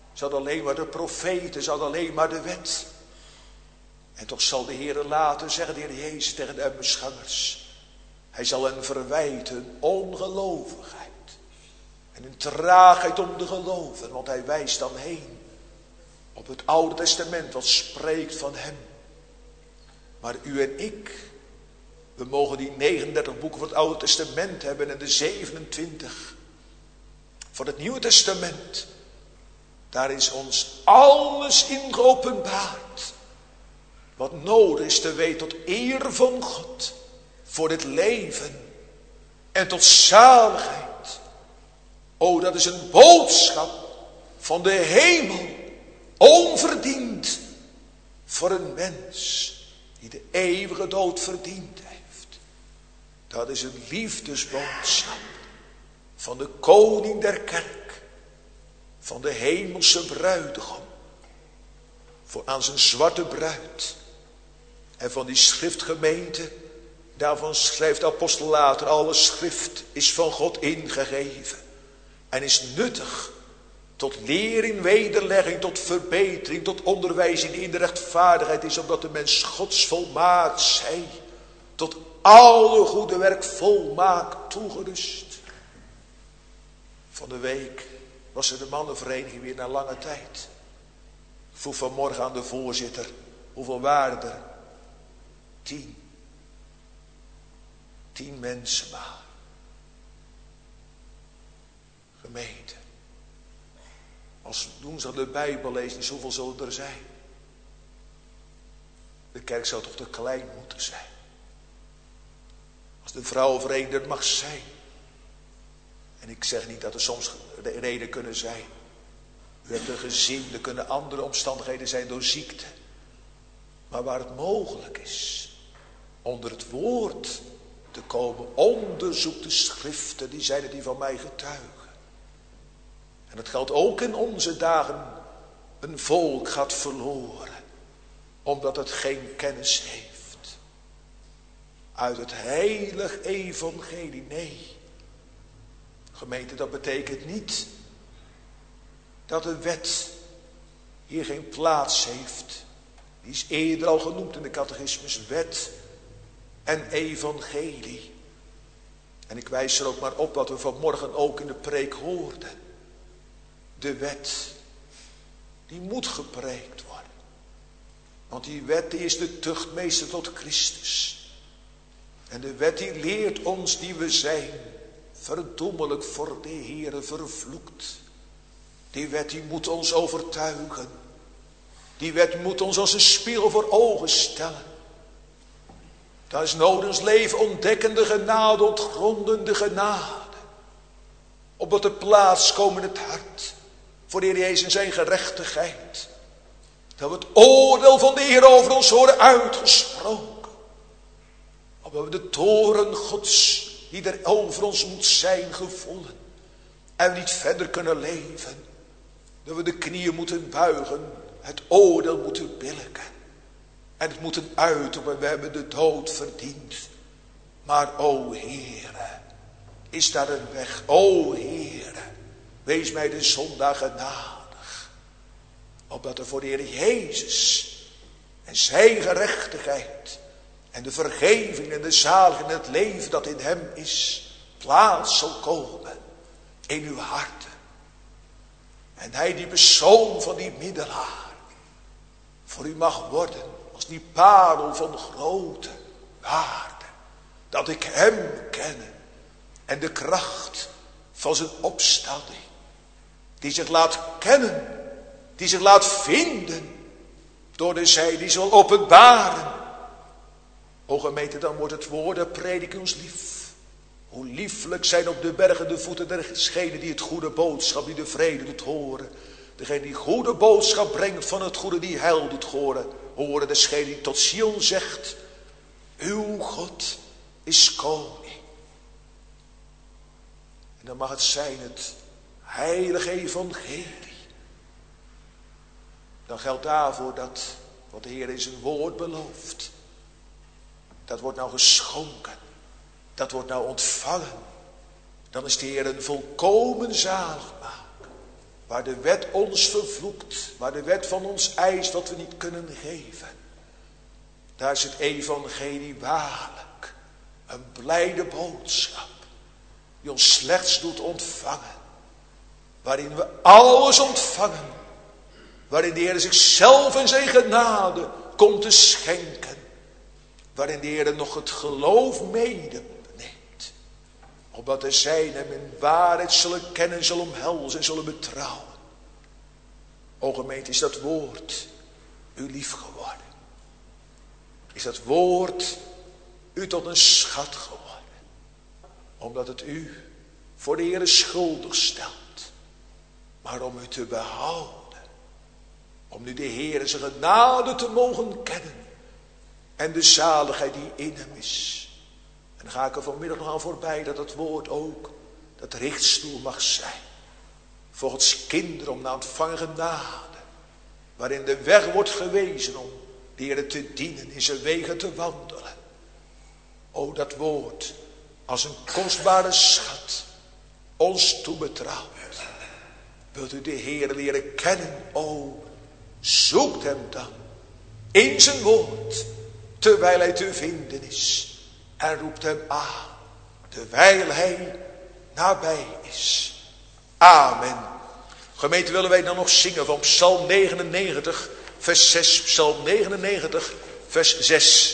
Ze hadden alleen maar de profeten, ze hadden alleen maar de wet. En toch zal de Heer later zeggen, de Heer Jezus tegen de Emmausgangers, hij zal hen verwijten ongelovigheid en een traagheid om te geloven, want hij wijst dan heen op het Oude Testament wat spreekt van hem. Maar u en ik, we mogen die 39 boeken van het Oude Testament hebben en de 27 van het Nieuwe Testament. Daar is ons alles in geopenbaard. Wat nodig is te weten tot eer van God. Voor het leven. En tot zaligheid. O, dat is een boodschap van de hemel. Onverdiend. Voor een mens die de eeuwige dood verdiend heeft. Dat is een liefdesboodschap. Van de koning der kerk. Van de hemelse bruidegom. Voor aan zijn zwarte bruid. En van die schriftgemeente. Daarvan schrijft de apostel later. Alle schrift is van God ingegeven. En is nuttig. Tot lering, wederlegging, tot verbetering, tot onderwijzing in de rechtvaardigheid is. Omdat de mens Gods volmaakt zij. Tot alle goede werk volmaakt toegerust. Van de week was er de mannenvereniging weer na lange tijd. Ik vroeg vanmorgen aan de voorzitter, hoeveel waren er? 10. 10 mensen maar. Gemeente. Als doen ze de Bijbel lezen, dus hoeveel zullen er zijn? De kerk zou toch te klein moeten zijn. Als de vrouwenvereniging er mag zijn. En ik zeg niet dat er soms reden kunnen zijn. U hebt een gezin, er kunnen andere omstandigheden zijn door ziekte. Maar waar het mogelijk is, onder het woord te komen, onderzoek de schriften, die zijn het die van mij getuigen. En dat geldt ook in onze dagen. Een volk gaat verloren, omdat het geen kennis heeft. Uit het heilig evangelie, nee. Gemeente, dat betekent niet dat de wet hier geen plaats heeft. Die is eerder al genoemd in de catechismus. Wet en evangelie. En ik wijs er ook maar op wat we vanmorgen ook in de preek hoorden. De wet, die moet gepreekt worden. Want die wet die is de tuchtmeester tot Christus. En de wet die leert ons die we zijn. Verdommelijk voor de Heere vervloekt. Die wet die moet ons overtuigen. Die wet moet ons als een spiegel voor ogen stellen. Daar is nodig ons leven ontdekkende genade, ontgrondende genade. Opdat er plaats komen in het hart. Voor de Heer Jezus en zijn gerechtigheid. Dat we het oordeel van de Heer over ons horen uitgesproken. Opdat we de toren Gods die er over ons moet zijn gevoelen. En we niet verder kunnen leven. Dat we de knieën moeten buigen. Het oordeel moeten billijken. En het moeten uiten. We hebben de dood verdiend. Maar o Heere. Is daar een weg. O Heere. Wees mij de zondaar genadig. Opdat er voor de Heer Jezus. En zijn gerechtigheid. En de vergeving en de zaligheid en het leven dat in hem is. Plaats zal komen. In uw harten. En hij die persoon van die middelaar. Voor u mag worden. Als die parel van grote waarde. Dat ik hem ken. En de kracht van zijn opstanding. Die zich laat kennen. Die zich laat vinden. Door de zij die zal openbaren. O gemeente, dan wordt het woord der prediking ons lief. Hoe lieflijk zijn op de bergen de voeten dergenen die het goede boodschap, die de vrede doet horen. Degene die goede boodschap brengt van het goede die heil doet horen. Horen degene die tot Sion zegt. Uw God is koning. En dan mag het zijn het heilige evangelie. Dan geldt daarvoor dat wat de Heer in zijn woord belooft. Dat wordt nou geschonken. Dat wordt nou ontvangen. Dan is de Heer een volkomen zaligmaker. waar de wet ons vervloekt, waar de wet van ons eist dat we niet kunnen geven. Daar is het evangelie waarlijk een blijde boodschap die ons slechts doet ontvangen. Waarin we alles ontvangen. Waarin de Heer zichzelf en zijn genade komt te schenken. Waarin de Heer nog het geloof mede neemt. Opdat de zijnen hem in waarheid zullen kennen, zullen omhelzen en zullen betrouwen. O gemeente, is dat woord u lief geworden? Is dat woord u tot een schat geworden? Omdat het u voor de Heer schuldig stelt. Maar om u te behouden. Om nu de Heer zijn genade te mogen kennen. En de zaligheid die in hem is. En dan ga ik er vanmiddag nog aan voorbij dat het woord ook dat richtstoel mag zijn. Voor Gods kinderen om na ontvangen genade. Waarin de weg wordt gewezen om de Heer te dienen, in zijn wegen te wandelen. O, dat woord als een kostbare schat ons toebetrouwt. Wilt u de Heer leren kennen? O, zoekt hem dan in zijn woord, terwijl hij te vinden is. En roept hem aan, terwijl hij nabij is. Amen. Gemeente, willen wij dan nog zingen van Psalm 99, vers 6. Psalm 99, vers 6.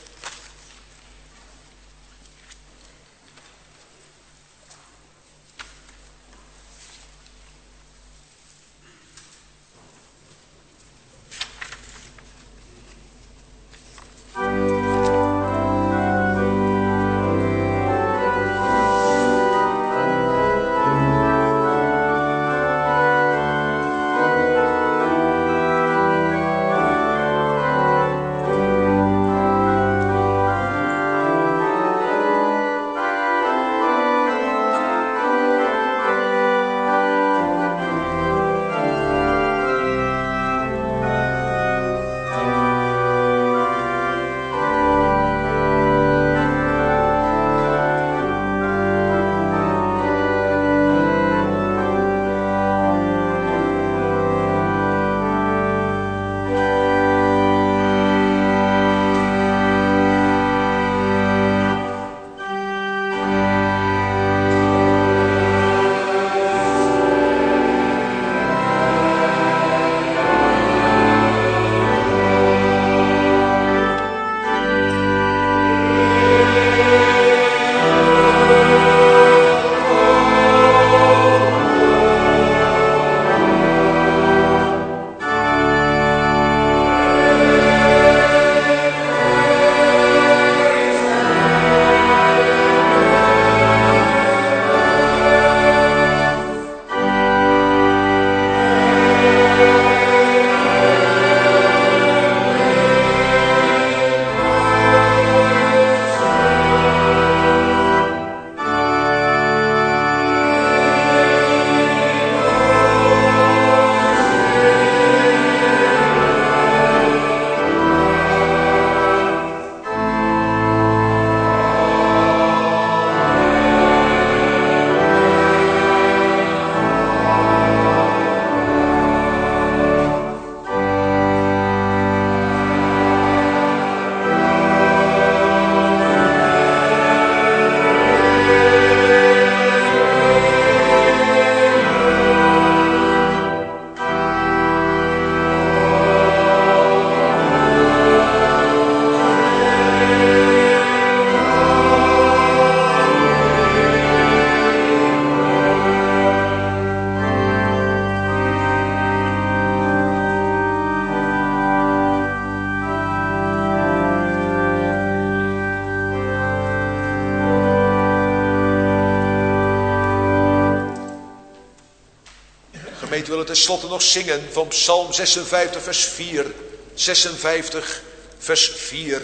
Gemeente, willen tenslotte nog zingen van Psalm 56 vers 4. 56 vers 4.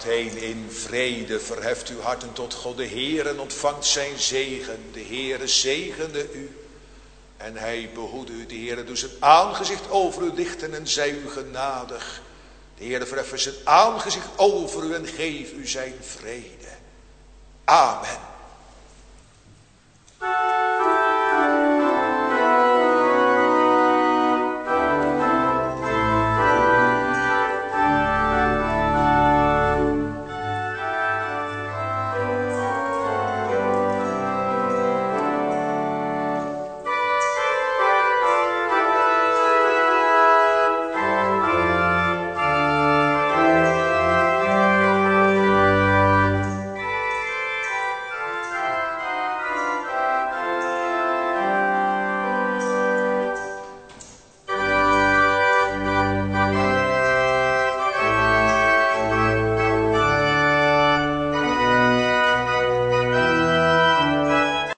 Gaat heen in vrede, verheft uw harten tot God de Heer en ontvangt zijn zegen. De Heere zegene u en hij behoede u. De Heere doet zijn aangezicht over u lichten en zij u genadig. De Heere verheffen zijn aangezicht over u en geef u zijn vrede. Amen.